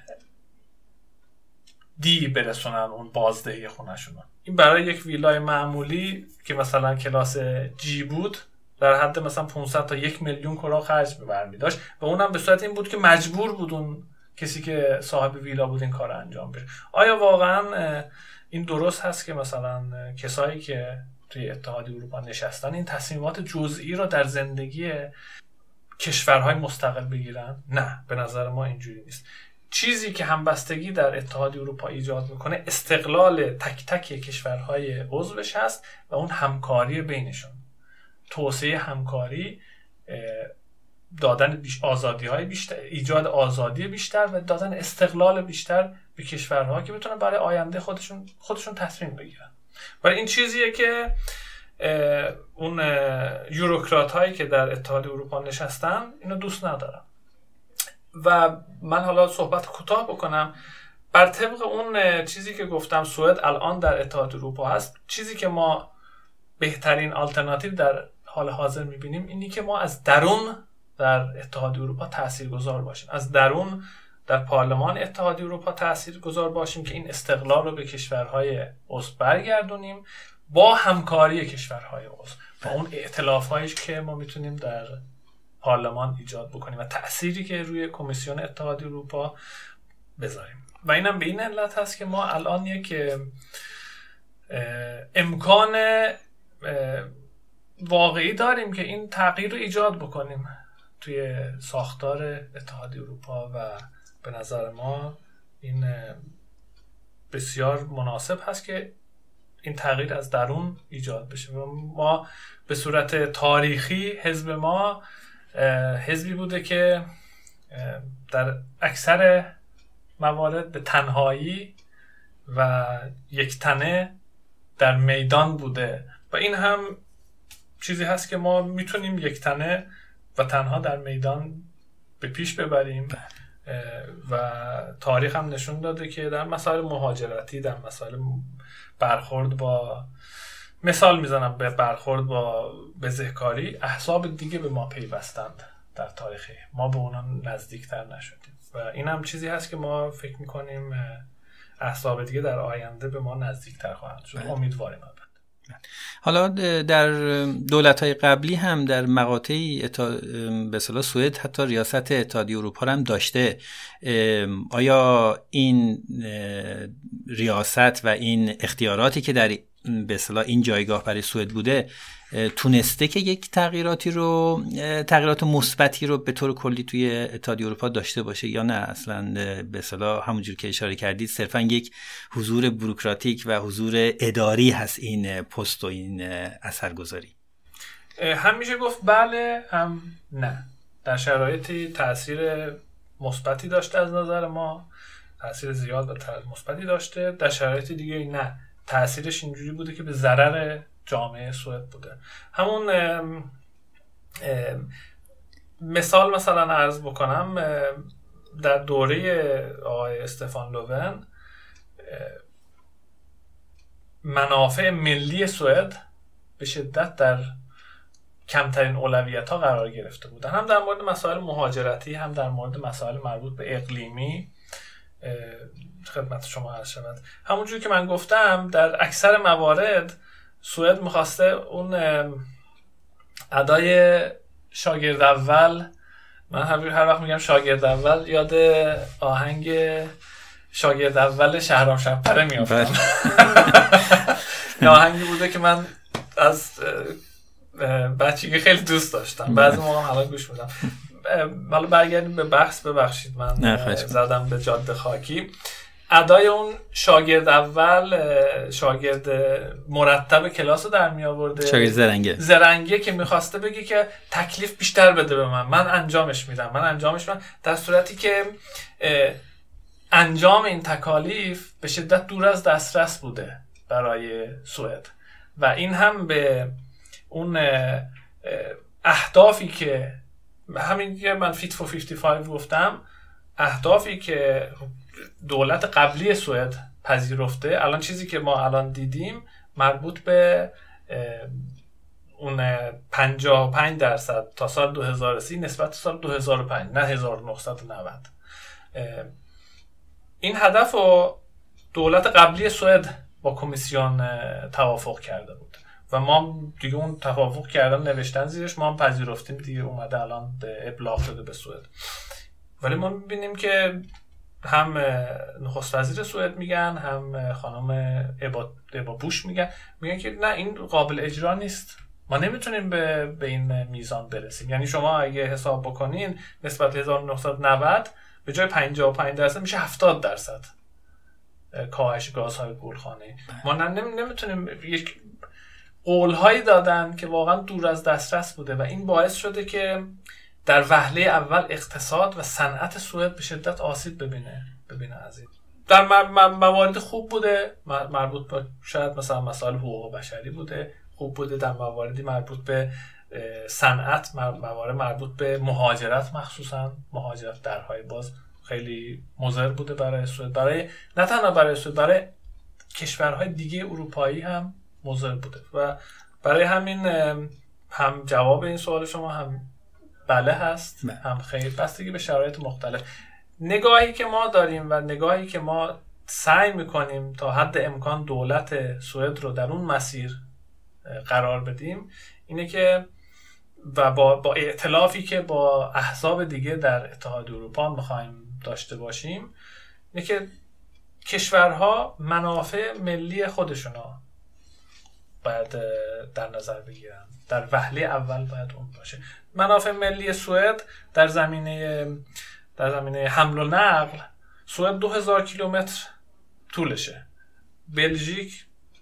دی برسونن اون بازدهی خونه‌شون. این برای یک ویلای معمولی که مثلا کلاس جی بود در حد مثلا 500 تا 1 میلیون کرون خرج برمی داشت و اونم به صورت این بود که مجبور بود اون کسی که صاحب ویلا بود این کار انجام بده. آیا واقعا این درست هست که مثلا کسایی که توی اتحادیه اروپا نشستن این تصمیمات جزئی رو در زندگی کشورهای مستقل بگیرن؟ نه، به نظر ما اینجوری نیست. چیزی که همبستگی در اتحادیه اروپا ایجاد میکنه استقلال تک تک کشورهای عضوش هست و اون همکاری بینشون، توسعه همکاری، دادن آزادی‌های بیشتر، ایجاد آزادی بیشتر و دادن استقلال بیشتر به کشورها که بتونن برای آینده خودشون تصمیم بگیرن. و این چیزیه که اون یوروکرات هایی که در اتحادیه اروپا نشستن اینو دوست ندارن. و من حالا صحبت کوتاه بکنم بر طبق اون چیزی که گفتم. سوئد الان در اتحادیه اروپا هست. چیزی که ما بهترین آلترناتیو در حال حاضر میبینیم اینی که ما از درون در اتحادیه اروپا تاثیرگذار باشیم، از درون در پارلمان اتحادیه اروپا تاثیرگذار باشیم که این استقلال رو به کشورهای عضو برگردونیم با همکاری کشورهای عضو و اون ائتلاف‌هایی که ما میتونیم در پارلمان ایجاد بکنیم و تأثیری که روی کمیسیون اتحادیه اروپا بذاریم. و اینم به این علت هست که ما الان یک امکان واقعی داریم که این تغییر رو ایجاد بکنیم توی ساختار اتحادیه اروپا و به نظر ما این بسیار مناسب هست که این تغییر از درون ایجاد بشه. و ما به صورت تاریخی حزب ما حزبی بوده که در اکثر موارد به تنهایی و یک تنه در میدان بوده و این هم چیزی هست که ما میتونیم یک تنه و تنها در میدان به پیش ببریم. و تاریخ هم نشون داده که در مسائل مهاجرتی، در مسائل برخورد با، مثال میزنم، به برخورد با بزهکاری، احزاب دیگه به ما پیوستند در تاریخ، ما به اونا نزدیکتر نشدیم و این هم چیزی هست که ما فکر میکنیم احزاب دیگه در آینده به ما نزدیکتر خواهند شد. امیدواریم. حالا در دولت‌های قبلی هم در مقاطعی به اصطلاح سوئد حتی ریاست اتحادیه اروپا هم داشته. آیا این ریاست و این اختیاراتی که در به اصطلاح این جایگاه برای سوئد بوده تونسته که یک تغییرات مثبتی رو به طور کلی توی اتحادیه اروپا داشته باشه یا نه اصلا به اصطلاح همونجور که اشاره کردید صرفا یک حضور بوروکراتیک و حضور اداری هست این پست و این اثرگذاری؟ هم میشه گفت بله هم نه. در شرایطی تأثیر مثبتی داشته از نظر ما، تأثیر زیاد و مثبتی داشته، در شرایط دیگه نه، تأثیرش اینجوری بوده که به ضرر جامعه سوئد بوده. همون مثلا عرض بکنم، در دوره آقای استفان لوون منافع ملی سوئد به شدت در کمترین اولویت‌ها قرار گرفته بودن، هم در مورد مسائل مهاجرتی، هم در مورد مسائل مربوط به اقلیمی. خدمت شما عرض شود همونجوری که من گفتم در اکثر موارد سوئد می‌خواسته اون ادای شاگرد اول، من هر وقت میگم شاگرد اول یاد آهنگ شاگرد اول شهرام شب‌پره میافتم. آهنگی بوده که من از بچگی خیلی دوست داشتم، بعضی موقع هم الان گوش میدم. حالا برگردیم به بحث، ببخشید من زدم به جاده خاکی. ادای اون شاگرد اول، شاگرد مرتب کلاس رو در می آورده، شاگرد زرنگه که میخواسته بگه که تکلیف بیشتر بده به من انجامش میدم، در صورتی که انجام این تکالیف به شدت دور از دسترس بوده برای سوئد و این هم به اون اهدافی که همین که من فیت فور 55 گفتم، اهدافی که دولت قبلی سوئد پذیرفته، الان چیزی که ما الان دیدیم مربوط به اون 55% تا سال 2030 نسبت سال 2005 نه 1990. این هدف رو دولت قبلی سوئد با کمیسیون توافق کرده بود و ما دیگه اون توافق کردن نوشتن زیرش، ما هم پذیرفتیم دیگه، اومده الان به ابلاغ شده به سوئد. ولی ما می‌بینیم که هم نخست وزیر سوئد میگن، هم خانم ابا بوش میگن که نه، این قابل اجرا نیست، ما نمیتونیم به این میزان برسیم. یعنی شما اگه حساب بکنین نسبت 1990 به جای 55% میشه 70% کاهش گازهای گلخانه‌ای. ما نمیتونیم، یک قولهایی دادن که واقعا دور از دسترس بوده و این باعث شده که در وهله اول اقتصاد و صنعت سوئد به شدت آسیب ببینه از این. در موارد خوب بوده، مربوط به شاید مثلا مسائل حقوق بشری بوده، خوب بوده در مواردی مربوط به صنعت، موارد مربوط به مهاجرت، مخصوصا مهاجرت درهای باز خیلی مضر بوده برای سوئد، برای نه تنها برای سوئد، برای کشورهای دیگه اروپایی هم مضر بوده و برای همین هم جواب این سوال شما هم بله هست، هم خیر، بستگی به شرایط مختلف. نگاهی که ما داریم و نگاهی که ما سعی میکنیم تا حد امکان دولت سوئد رو در اون مسیر قرار بدیم اینه که و با ائتلافی که با احزاب دیگه در اتحاد اروپا میخوایم داشته باشیم، اینه که کشورها منافع ملی خودشونو باید در نظر بگیرن، در وهله اول باید اون باشه. منافع ملی سوئد در زمینه حمل و نقل، سوئد 2000 کیلومتر طولشه، بلژیک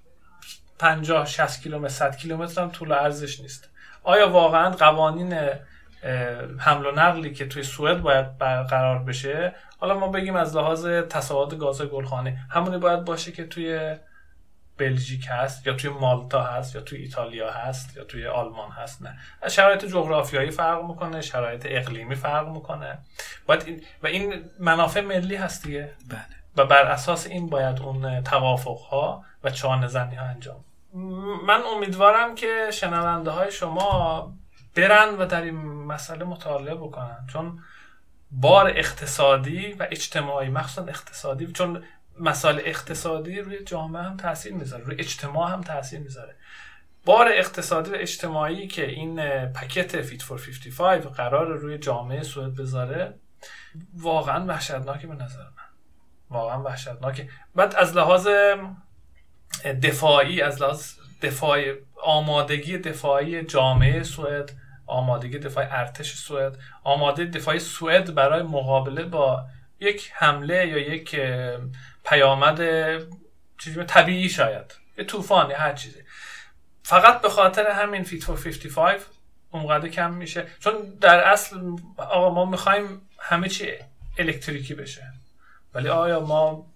50-60 کیلومتر، 100 کیلومتر هم طول عرضش نیست. آیا واقعا قوانین حمل و نقلی که توی سوئد باید برقرار بشه، حالا ما بگیم از لحاظ تصاعد گاز گلخانه، همونی باید باشه که توی بلژیک هست یا توی مالتا هست یا توی ایتالیا هست یا توی آلمان هست. نه، شرایط جغرافیایی فرق میکنه، شرایط اقلیمی فرق میکنه. و این منافع ملی هست دیگه. بله. و بر اساس این باید اون توافق‌ها و چانه‌زنی‌ها انجام. من امیدوارم که شنونده های شما برن و در این مسئله مطالعه بکنن، چون بار اقتصادی و اجتماعی، مخصوصا اقتصادی، چون مسائل اقتصادی روی جامعه هم تاثیر میذاره، روی اجتماع هم تاثیر میذاره. بار اقتصادی و اجتماعی که این پکت فیت فور 55 قرار روی جامعه سوئد بذاره واقعا وحشتناکه به نظر من، واقعا وحشتناکه. بعد از لحاظ دفاعی، از لحاظ دفاعی، آمادگی دفاعی جامعه سوئد، آمادگی دفاعی ارتش سوئد، آماده دفاعی سوئد برای مقابله با یک حمله یا یک پیامد چیزی طبیعی، شاید یه طوفان یا هر چیزی، فقط به خاطر همین فیت فور 55 اونقدر کم میشه. چون در اصل آقا ما میخوایم همه چی الکتریکی بشه، ولی آیا ما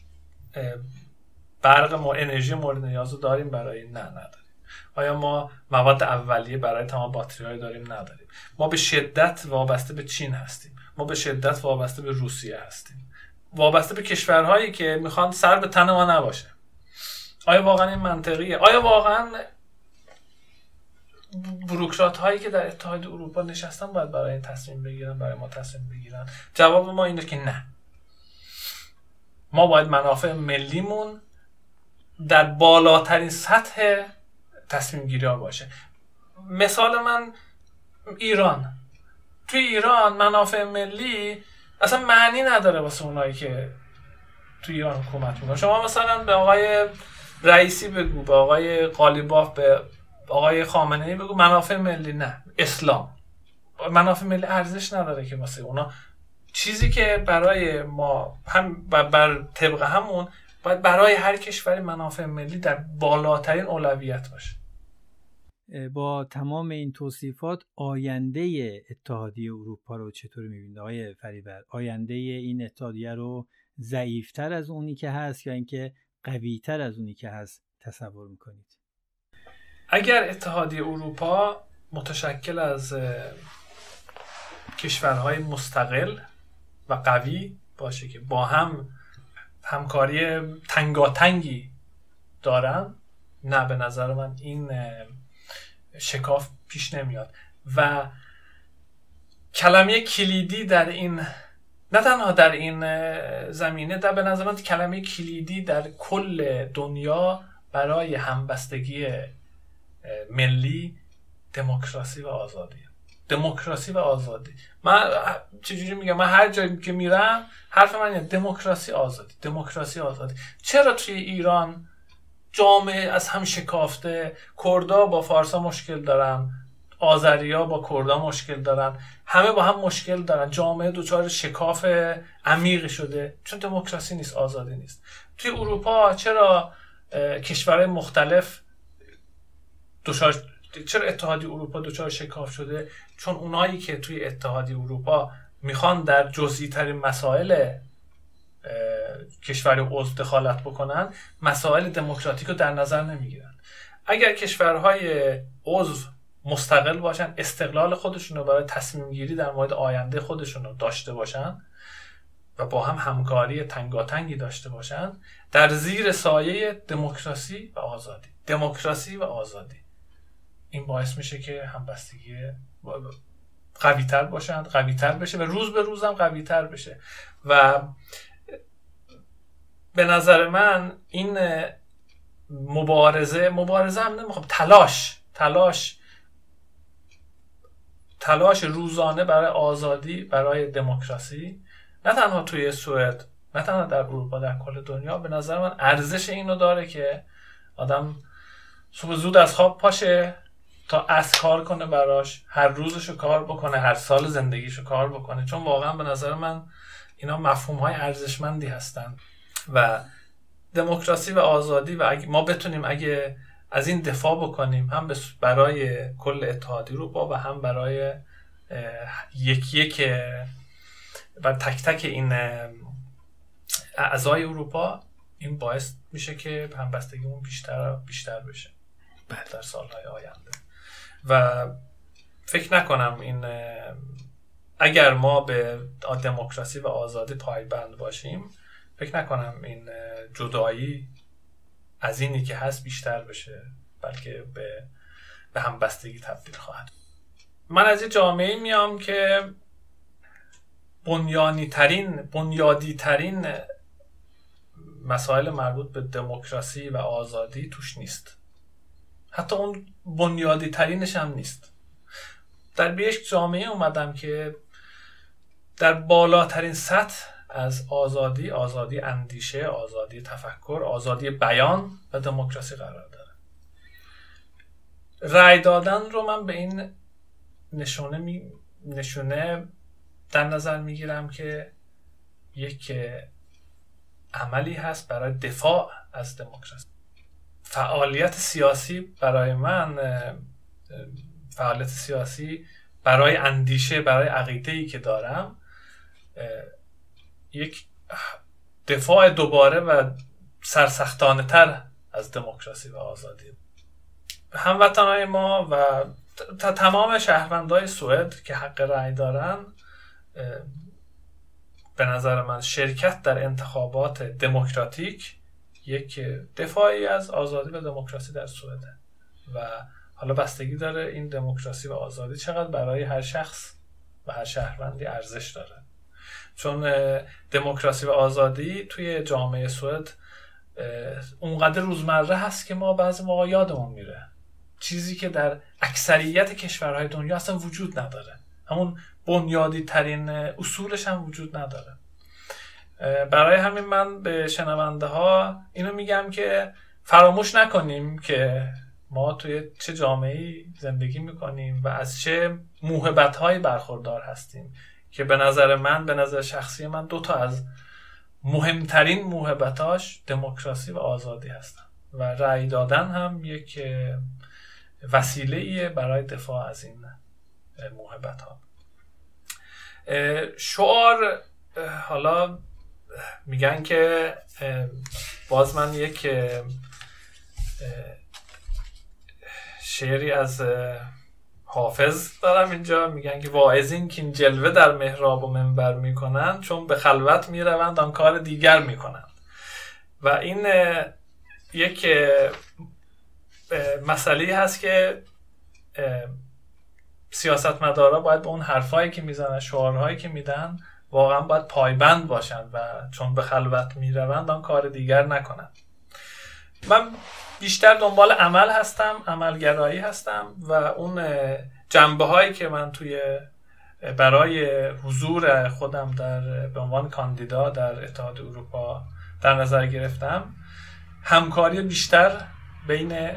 برق ما انرژی مورد نیاز رو داریم برای؟ نه نداریم. آیا ما مواد اولیه برای تمام باتری‌های داریم؟ نداریم. ما به شدت وابسته به چین هستیم، ما به شدت وابسته به روسیه هستیم، وابسته به کشورهایی که میخوان سر به تن ما نباشه. آیا واقعا این منطقیه؟ آیا واقعا بوروکرات هایی که در اتحادیه اروپا نشستن باید برای این تصمیم بگیرن، برای ما تصمیم بگیرن؟ جواب ما اینه که نه. ما باید منافع ملیمون در بالاترین سطح تصمیم گیری ها باشه. مثال من ایران. توی ایران منافع ملی اصلا معنی نداره واسه اونایی که توی ایران حکومت میکنن. شما مثلا به آقای رئیسی بگو، به آقای قالیباف، به آقای خامنه‌ای بگو منافع ملی، نه، اسلام. منافع ملی ارزش نداره که واسه اونا. چیزی که برای ما هم بر طبق همون باید برای هر کشوری منافع ملی در بالاترین اولویت باشه. با تمام این توصیفات آینده اتحادیه اروپا رو چطور می‌بینید آقای فریبر؟ آینده این اتحادیه رو ضعیف‌تر از اونی که هست یا اینکه قوی‌تر از اونی که هست تصور می‌کنید؟ اگر اتحادیه اروپا متشکل از کشورهای مستقل و قوی باشه که با هم همکاری تنگاتنگی دارن، نه، به نظر من این شکاف پیش نمیاد. و کلمه کلیدی در این، نه تنها در این زمینه، در به نظر من کلمه کلیدی در کل دنیا برای همبستگی ملی دموکراسی و آزادی. دموکراسی و آزادی. من چجوری میگم؟ من هر جایی که میرم حرف من اینه دموکراسی آزادی، دموکراسی آزادی. چرا توی ایران جامعه از هم شکافته؟ کردا با فارسا مشکل دارن، آذریا با کردا مشکل دارن، همه با هم مشکل دارن، جامعه دچار شکاف عمیق شده، چون دموکراسی نیست، آزادی نیست. توی اروپا چرا کشورهای مختلف چرا اتحادیه اروپا دچار شکاف شده؟ چون اونایی که توی اتحادیه اروپا میخوان در جزئی ترین مسائل کشور عضو دخالت بکنن، مسائل دموکراتیک رو در نظر نمیگیرن. اگر کشورهای عضو مستقل باشن، استقلال خودشون رو برای تصمیم گیری در مورد آینده خودشون رو داشته باشن و با هم همکاری تنگاتنگی داشته باشن در زیر سایه دموکراسی و آزادی، دموکراسی و آزادی، این باعث میشه که همبستگی قوی‌تر باشن، قوی‌تر بشه و روز به روز هم قوی‌تر بشه. و به نظر من این مبارزه هم نمیخوام، تلاش روزانه برای آزادی، برای دموکراسی، نه تنها توی سوئد، نه تنها در اروپا، در کل دنیا، به نظر من ارزش اینو داره که آدم صبح زود از خواب پاشه تا عصر کار کنه براش، هر روزشو کار بکنه، هر سال زندگیشو کار بکنه، چون واقعا به نظر من اینا مفهوم‌های ارزشمندی هستن. و دموکراسی و آزادی، و اگه ما بتونیم اگه از این دفاع بکنیم، هم برای کل اتحادیه اروپا و هم برای بر تک تک این اعضای اروپا، این باعث میشه که همبستگیمون بیشتر بشه در سالهای آینده. و فکر نکنم این اگر ما به دموکراسی و آزادی پایبند باشیم، فکر نکنم این جدایی از اینی که هست بیشتر بشه، بلکه به همبستگی تبدیل خواهد. من از یه جامعه میام که بنیادی ترین مسائل مربوط به دموکراسی و آزادی توش نیست. حتی اون بنیادی ترینش هم نیست. در یک جامعه اومدم که در بالاترین سطح از آزادی اندیشه، آزادی تفکر، آزادی بیان و دموکراسی قرار داره. رأی دادن رو من به این نشونه در نظر میگیرم که یک عملی هست برای دفاع از دموکراسی. فعالیت سیاسی برای من، فعالیت سیاسی برای اندیشه، برای عقیده‌ای که دارم، یک دفاع دوباره و سرسختانه تر از دموکراسی و آزادی. هموطنان ما و تمام شهروندان سوئد که حق رأی دارن، به نظر من شرکت در انتخابات دموکراتیک یک دفاعی از آزادی و دموکراسی در سوئده و حالا بستگی داره این دموکراسی و آزادی چقدر برای هر شخص و هر شهروندی ارزش داره. چون دموکراسی و آزادی توی جامعه سوئد اونقدر روزمره هست که ما بعضی موقع یادمون میره، چیزی که در اکثریت کشورهای دنیا اصلا وجود نداره، همون بنیادی ترین اصولش هم وجود نداره. برای همین من به شنونده ها اینو میگم که فراموش نکنیم که ما توی چه جامعه‌ای زندگی میکنیم و از چه موهبت‌هایی برخوردار هستیم که به نظر شخصی من 2 از مهمترین موهبتاش دموکراسی و آزادی هستن و رأی دادن هم یک وسیله‌ایه برای دفاع از این موهبت‌ها. شعار، حالا میگن که باز من یک شعری از حافظ دارم اینجا، میگن که واعظین که این جلوه در محراب و منبر میکنن، چون به خلوت میروند آن کار دیگر میکنند. و این یک مسئله هست که سیاستمدارا باید به اون حرفایی که میزنن، شعارهایی که میدن، واقعا باید پایبند باشن و چون به خلوت میروند آن کار دیگر نکنن. من بیشتر دنبال عمل هستم، عملگرایی هستم و اون جنبه هایی که من برای حضور خودم به عنوان کاندیدا در اتحاد اروپا در نظر گرفتم، همکاری بیشتر بین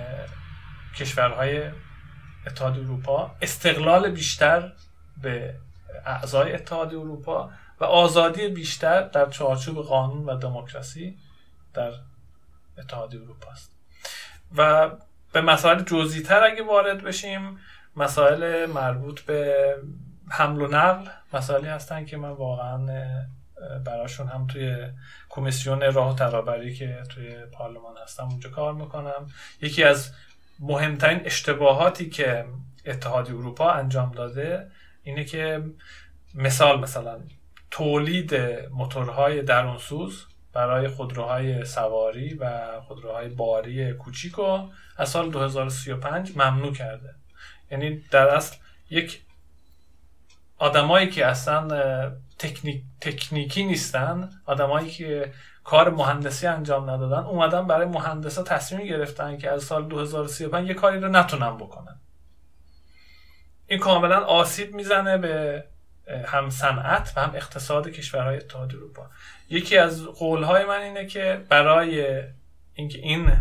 کشورهای اتحاد اروپا، استقلال بیشتر به اعضای اتحاد اروپا و آزادی بیشتر در چارچوب قانون و دموکراسی در اتحاد اروپا است. و به مسائل جزئی‌تر اگه وارد بشیم، مسائل مربوط به حمل و نقل مسائلی هستن که من واقعا براشون هم توی کمیسیون راه و ترابری که توی پارلمان هستم اونجا کار میکنم. یکی از مهمترین اشتباهاتی که اتحاد اروپا انجام داده اینه که مثلا تولید موتورهای درونسوز برای خودروهای سواری و خودروهای باری کوچیکو از سال 2035 ممنوع کرده. یعنی در اصل یک آدمایی که اصلا تکنیکی نیستن، آدمایی که کار مهندسی انجام ندادن، اومدن برای مهندسا تصمیم گرفتن که از سال 2035 یک کاری رو نتونن بکنن. این کاملا آسیب میزنه به هم صنعت و هم اقتصاد کشورهای اتحاد اروپا. یکی از قولهای من اینه که برای اینکه این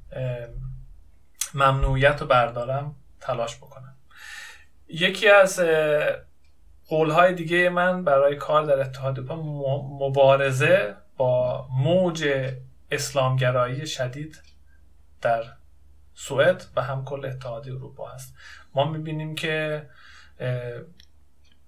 ممنوعیت رو بردارم تلاش بکنم. یکی از قولهای دیگه من برای کار در اتحاد اروپا مبارزه با موج اسلامگرایی شدید در سوئد و هم کل اتحاد اروپا هست. ما میبینیم که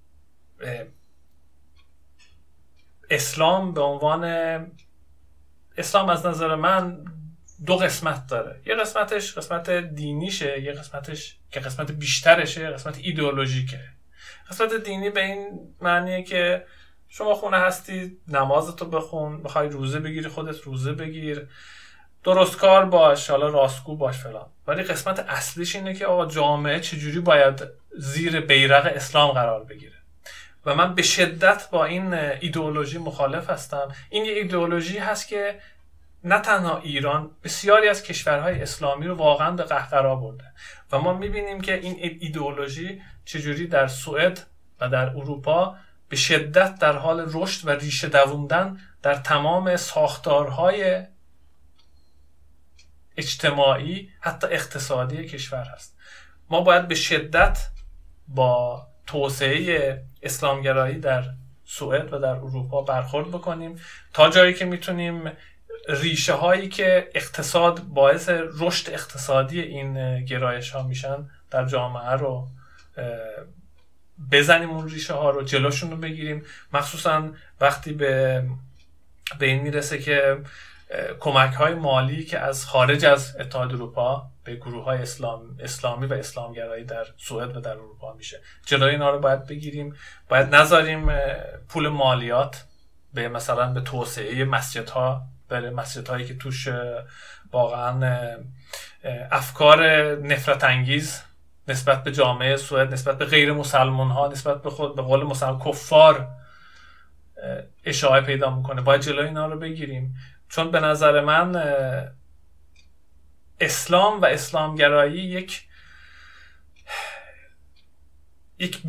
اسلام به عنوان اسلام از نظر من دو قسمت داره. یه قسمتش قسمت دینیشه، یه قسمتش که قسمت بیشترشه قسمت ایدئولوژیکه. قسمت دینی به این معنیه که شما خونه هستی، نمازتو بخون، بخوای روزه بگیری خودت روزه بگیر، درست کار باش، حالا راستگو باش فلان. ولی قسمت اصلیش اینه که آقا جامعه چجوری باید زیر بیرق اسلام قرار بگیره. و من به شدت با این ایدئولوژی مخالف هستم. این یه ایدئولوژی هست که نه تنها ایران، بسیاری از کشورهای اسلامی رو واقعا به قهقرا برده و ما میبینیم که این ایدئولوژی چجوری در سوئد و در اروپا به شدت در حال رشد و ریشه دووندن در تمام ساختارهای اجتماعی حتی اقتصادی کشور هست. ما باید به شدت با توسعه اسلامگرایی در سوئد و در اروپا برخورد بکنیم تا جایی که میتونیم ریشه هایی که اقتصاد باعث رشد اقتصادی این گرایش ها میشن در جامعه رو بزنیم، اون ریشه ها رو جلوشون رو بگیریم، مخصوصا وقتی به این میرسه که کمک های مالی که از خارج از اتحاد اروپا به گروه های اسلامی و اسلامگرایی در سوئد و در اروپا میشه. جلوی اینا رو باید بگیریم. باید نذاریم پول مالیات به مثلا به توسعه مسجدها بره، مسجدهایی که توش واقعا افکار نفرت انگیز نسبت به جامعه سوئد، نسبت به غیر مسلمان ها، نسبت به خود به قول مسلمان کفار اشاعه پیدا میکنه. باید جلوی اینا رو بگیریم، چون به نظر من اسلام و اسلامگرایی یک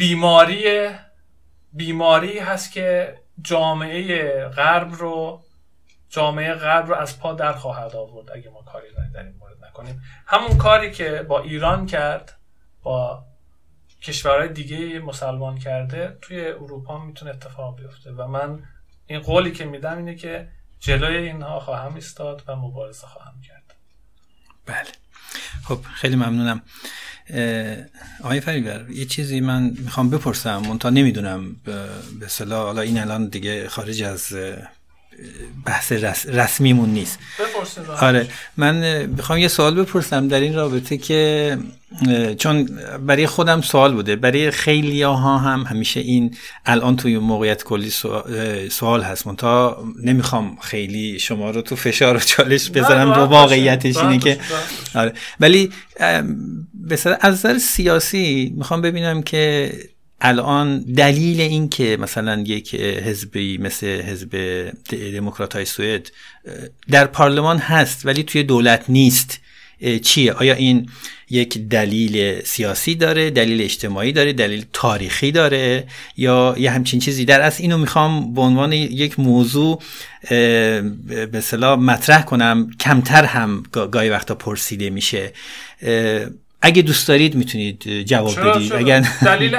بیماری هست که جامعه غرب رو از پا در خواهد آورد اگه ما کاری در این مورد نکنیم. همون کاری که با ایران کرد، با کشورهای دیگه مسلمان کرده، توی اروپا میتونه اتفاق بیفته و من این قولی که میدم اینه که جلوی اینها خواهم ایستاد و مبارزه خواهم کرد. بله، خب خیلی ممنونم. آقای فریبر، یه چیزی من میخوام بپرسم، منتها نمیدونم به اصطلاح حالا این الان دیگه خارج از بحث رسمیمون نیست. آره، من میخوام یه سوال بپرسم در این رابطه که چون برای خودم سوال بوده، برای خیلی ها هم همیشه این الان توی موقعیت کلی سوال هست، منتها نمیخوام خیلی شما رو تو فشار و چالش بذارم. دو واقعیتش اینه که آره، ولی مثلا از نظر سیاسی میخوام ببینم که الان دلیل این که مثلا یک حزبی مثل حزب دموکرات‌های سوئد در پارلمان هست ولی توی دولت نیست چیه؟ آیا این یک دلیل سیاسی داره، دلیل اجتماعی داره، دلیل تاریخی داره، یا یه همچین چیزی؟ در اصل اینو میخوام به عنوان یک موضوع به اصطلاح مطرح کنم، کمتر هم گاهی وقتا پرسیده میشه. اگه دوست دارید میتونید جواب بدید. اگر دلیل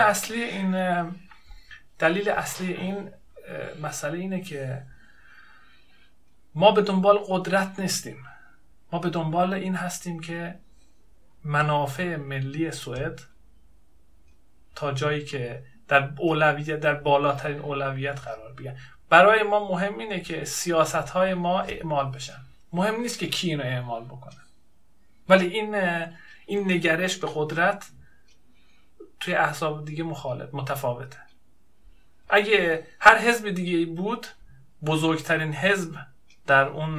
اصلی این مسئله اینه که ما به دنبال قدرت نیستیم. ما به دنبال این هستیم که منافع ملی سوئد تا جایی که در بالاترین اولویت قرار بگیرن. برای ما مهم اینه که سیاست‌های ما اعمال بشن. مهم نیست که کی اینو اعمال بکنه. ولی این نگرش به قدرت توی احزاب دیگه متفاوته. اگه هر حزب دیگه بود، بزرگترین حزب در اون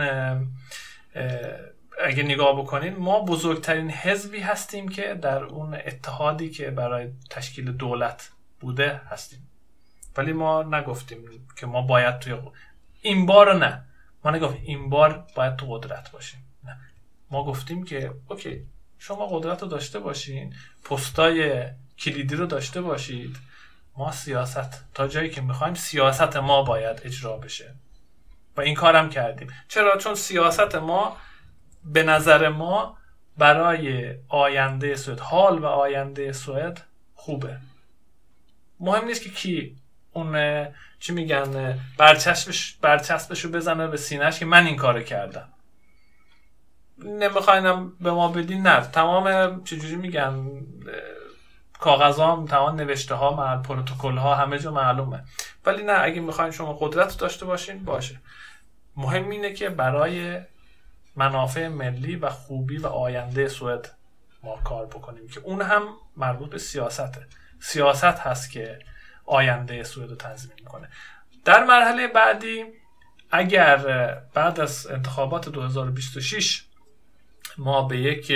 اگه نگاه بکنین، ما بزرگترین حزبی هستیم که در اون اتحادی که برای تشکیل دولت بوده هستیم. ولی ما نگفتیم که ما باید توی این بار نه، ما نگفتیم این بار باید تو قدرت باشیم. نه، ما گفتیم که اوکی، شما قدرت رو داشته باشین، پستای کلیدی رو داشته باشید، ما سیاست تا جایی که میخوایم سیاست ما باید اجرا بشه و این کارم کردیم. چرا؟ چون سیاست ما به نظر ما برای آینده سوئد، حال و آینده سوئد خوبه. مهم نیست که کی اون چی میگن برچسبشو بزنه به سینه‌اش که من این کارو کردم. نمیخواینم به ما بدین، نه، تمام چجوری میگن کاغذام، تمام نوشته ها، پروتکل ها همه جا معلومه. ولی نه، اگه میخواین شما قدرت داشته باشین باشه. مهم اینه که برای منافع ملی و خوبی و آینده سوئد ما کار بکنیم که اون هم مربوط به سیاسته. سیاست هست که آینده سوئد رو تضمین میکنه. در مرحله بعدی اگر بعد از انتخابات 2026 ما به یک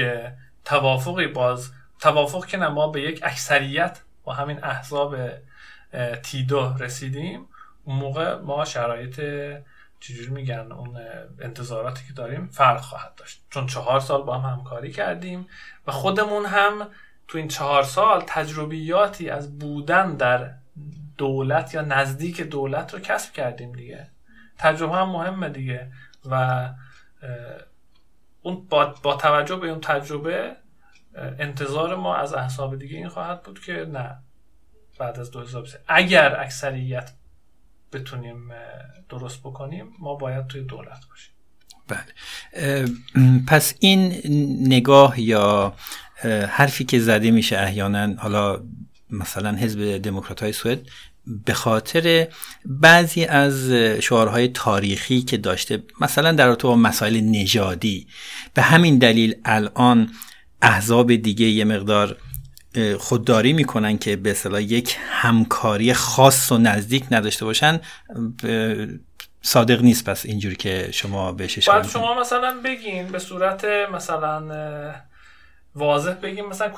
ما به یک اکثریت با همین احزاب تیدو رسیدیم، اون موقع ما شرایط چجوری میگن اون انتظاراتی که داریم فرق خواهد داشت، چون 4 سال با هم همکاری کردیم و خودمون هم تو این 4 سال تجربیاتی از بودن در دولت یا نزدیک دولت رو کسب کردیم دیگه. تجربه هم مهمه دیگه و اون با توجه به اون تجربه انتظار ما از احزاب دیگه این خواهد بود که نه، بعد از 2023 اگر اکثریت بتونیم درست بکنیم ما باید توی دولت باشیم. بله. پس این نگاه یا حرفی که زده میشه احیانا، حالا مثلا حزب دموکرات‌های سوئد به خاطر بعضی از شعارهای تاریخی که داشته، مثلا در رابطه با مسائل نژادی، به همین دلیل الان احزاب دیگه یه مقدار خودداری میکنن که به اصطلاح یک همکاری خاص و نزدیک نداشته باشن. صادق نیست پس اینجوری که شما بهش اشاره میکنید؟ شما مثلا بگین به صورت مثلا واضح بگین مثلا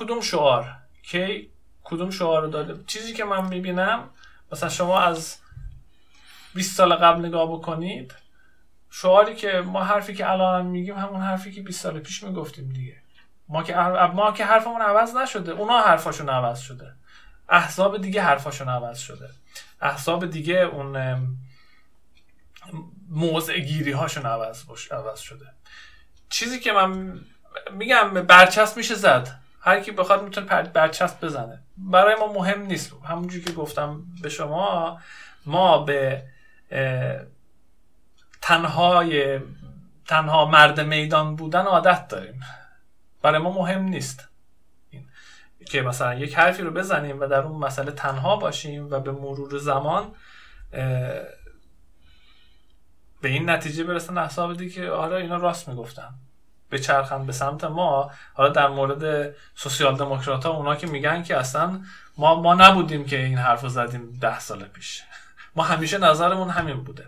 کدوم شعار رو داده. چیزی که من میبینم مثلا شما از 20 سال قبل نگاه بکنید، شعاری که ما حرفی که الان میگیم همون حرفی که 20 سال پیش میگفتیم دیگه. ما که حرفمون عوض نشده، اونا حرفاشون عوض شده، احزاب دیگه حرفاشون عوض شده، احزاب دیگه اون موضع گیری هاشون عوض شده. چیزی که من میگم برچسب میشه زد، هر کی بخواد میتونه برچسب بزنه، برای ما مهم نیست. همونجوری که گفتم به شما، ما به تنها مرد میدان بودن عادت داریم. برای ما مهم نیست این که مثلا یک حرفی رو بزنیم و در اون مسئله تنها باشیم و به مرور زمان به این نتیجه برسن احزاب دیگه که آره اینا راست میگفتن، به چرخند به سمت ما. حالا در مورد سوسیال دموکرات ها، اونا که میگن که اصلا ما نبودیم که این حرف رو زدیم 10 سال پیش، ما همیشه نظرمون همین بوده.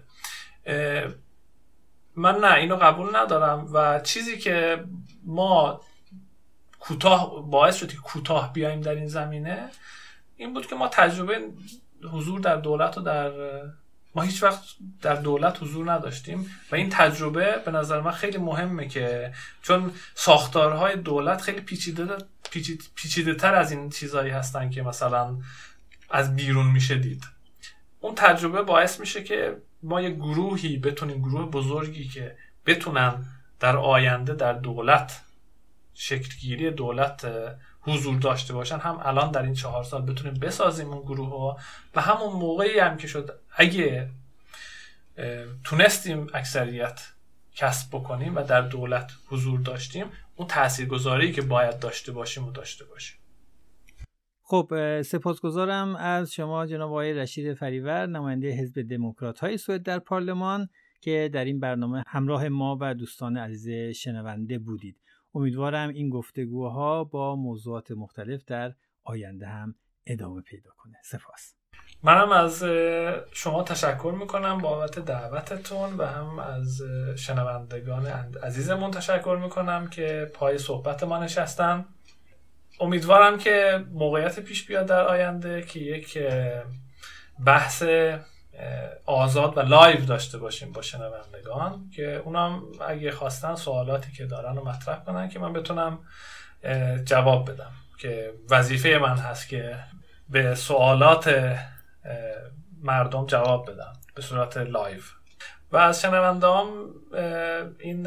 من نه، اینو قبول ندارم و چیزی که ما باعث شد که کوتاه بیایم در این زمینه این بود که ما تجربه حضور در دولت و ما هیچ وقت در دولت حضور نداشتیم و این تجربه به نظر من خیلی مهمه، که چون ساختارهای دولت خیلی پیچیده تر از این چیزایی هستن که مثلا از بیرون میشه دید. اون تجربه باعث میشه که ما یک گروهی بتونیم، گروه بزرگی که بتونن در آینده در دولت، شکلگیری دولت حضور داشته باشن، هم الان در این 4 سال بتونیم بسازیم اون گروه و همون موقعی هم که شد اگه تونستیم اکثریت کسب بکنیم و در دولت حضور داشتیم، اون تاثیرگذاری که باید داشته باشیم و داشته باشیم. خب سپاسگزارم از شما جناب آقای رشید فریور، نماینده حزب دموکرات‌های سوئد در پارلمان، که در این برنامه همراه ما و دوستان عزیز شنونده بودید. امیدوارم این گفتگوها با موضوعات مختلف در آینده هم ادامه پیدا کنه. سپاس. منم از شما تشکر میکنم بابت دعوتتون و هم از شنوندگان عزیزمون تشکر میکنم که پای صحبت ما نشستن. امیدوارم که موقعیت پیش بیاد در آینده که یک بحث آزاد و لایو داشته باشیم با شنوندگان، که اونم اگه خواستن سوالاتی که دارن رو مطرح کنن که من بتونم جواب بدم، که وظیفه من هست که به سوالات مردم جواب بدم به صورت لایو. و از شنوندهام این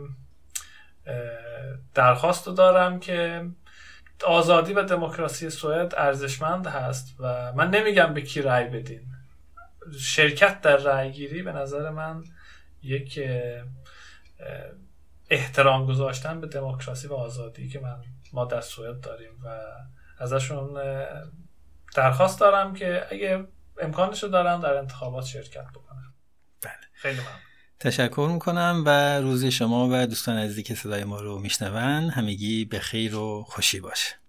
درخواست رو دارم که آزادی و دموکراسی سوئد ارزشمند هست و من نمیگم به کی رأی بدین. شرکت در رأی گیری به نظر من یک احترام گذاشتن به دموکراسی و آزادی که ما در سوئد داریم و ازشون درخواست دارم که اگه امکانشو دارن در انتخابات شرکت بکنن. بله. خیلی ممنون. تشکر میکنم و روز شما و دوستان عزیزی که صدای ما رو میشنون همگی به خیر و خوشی باشه.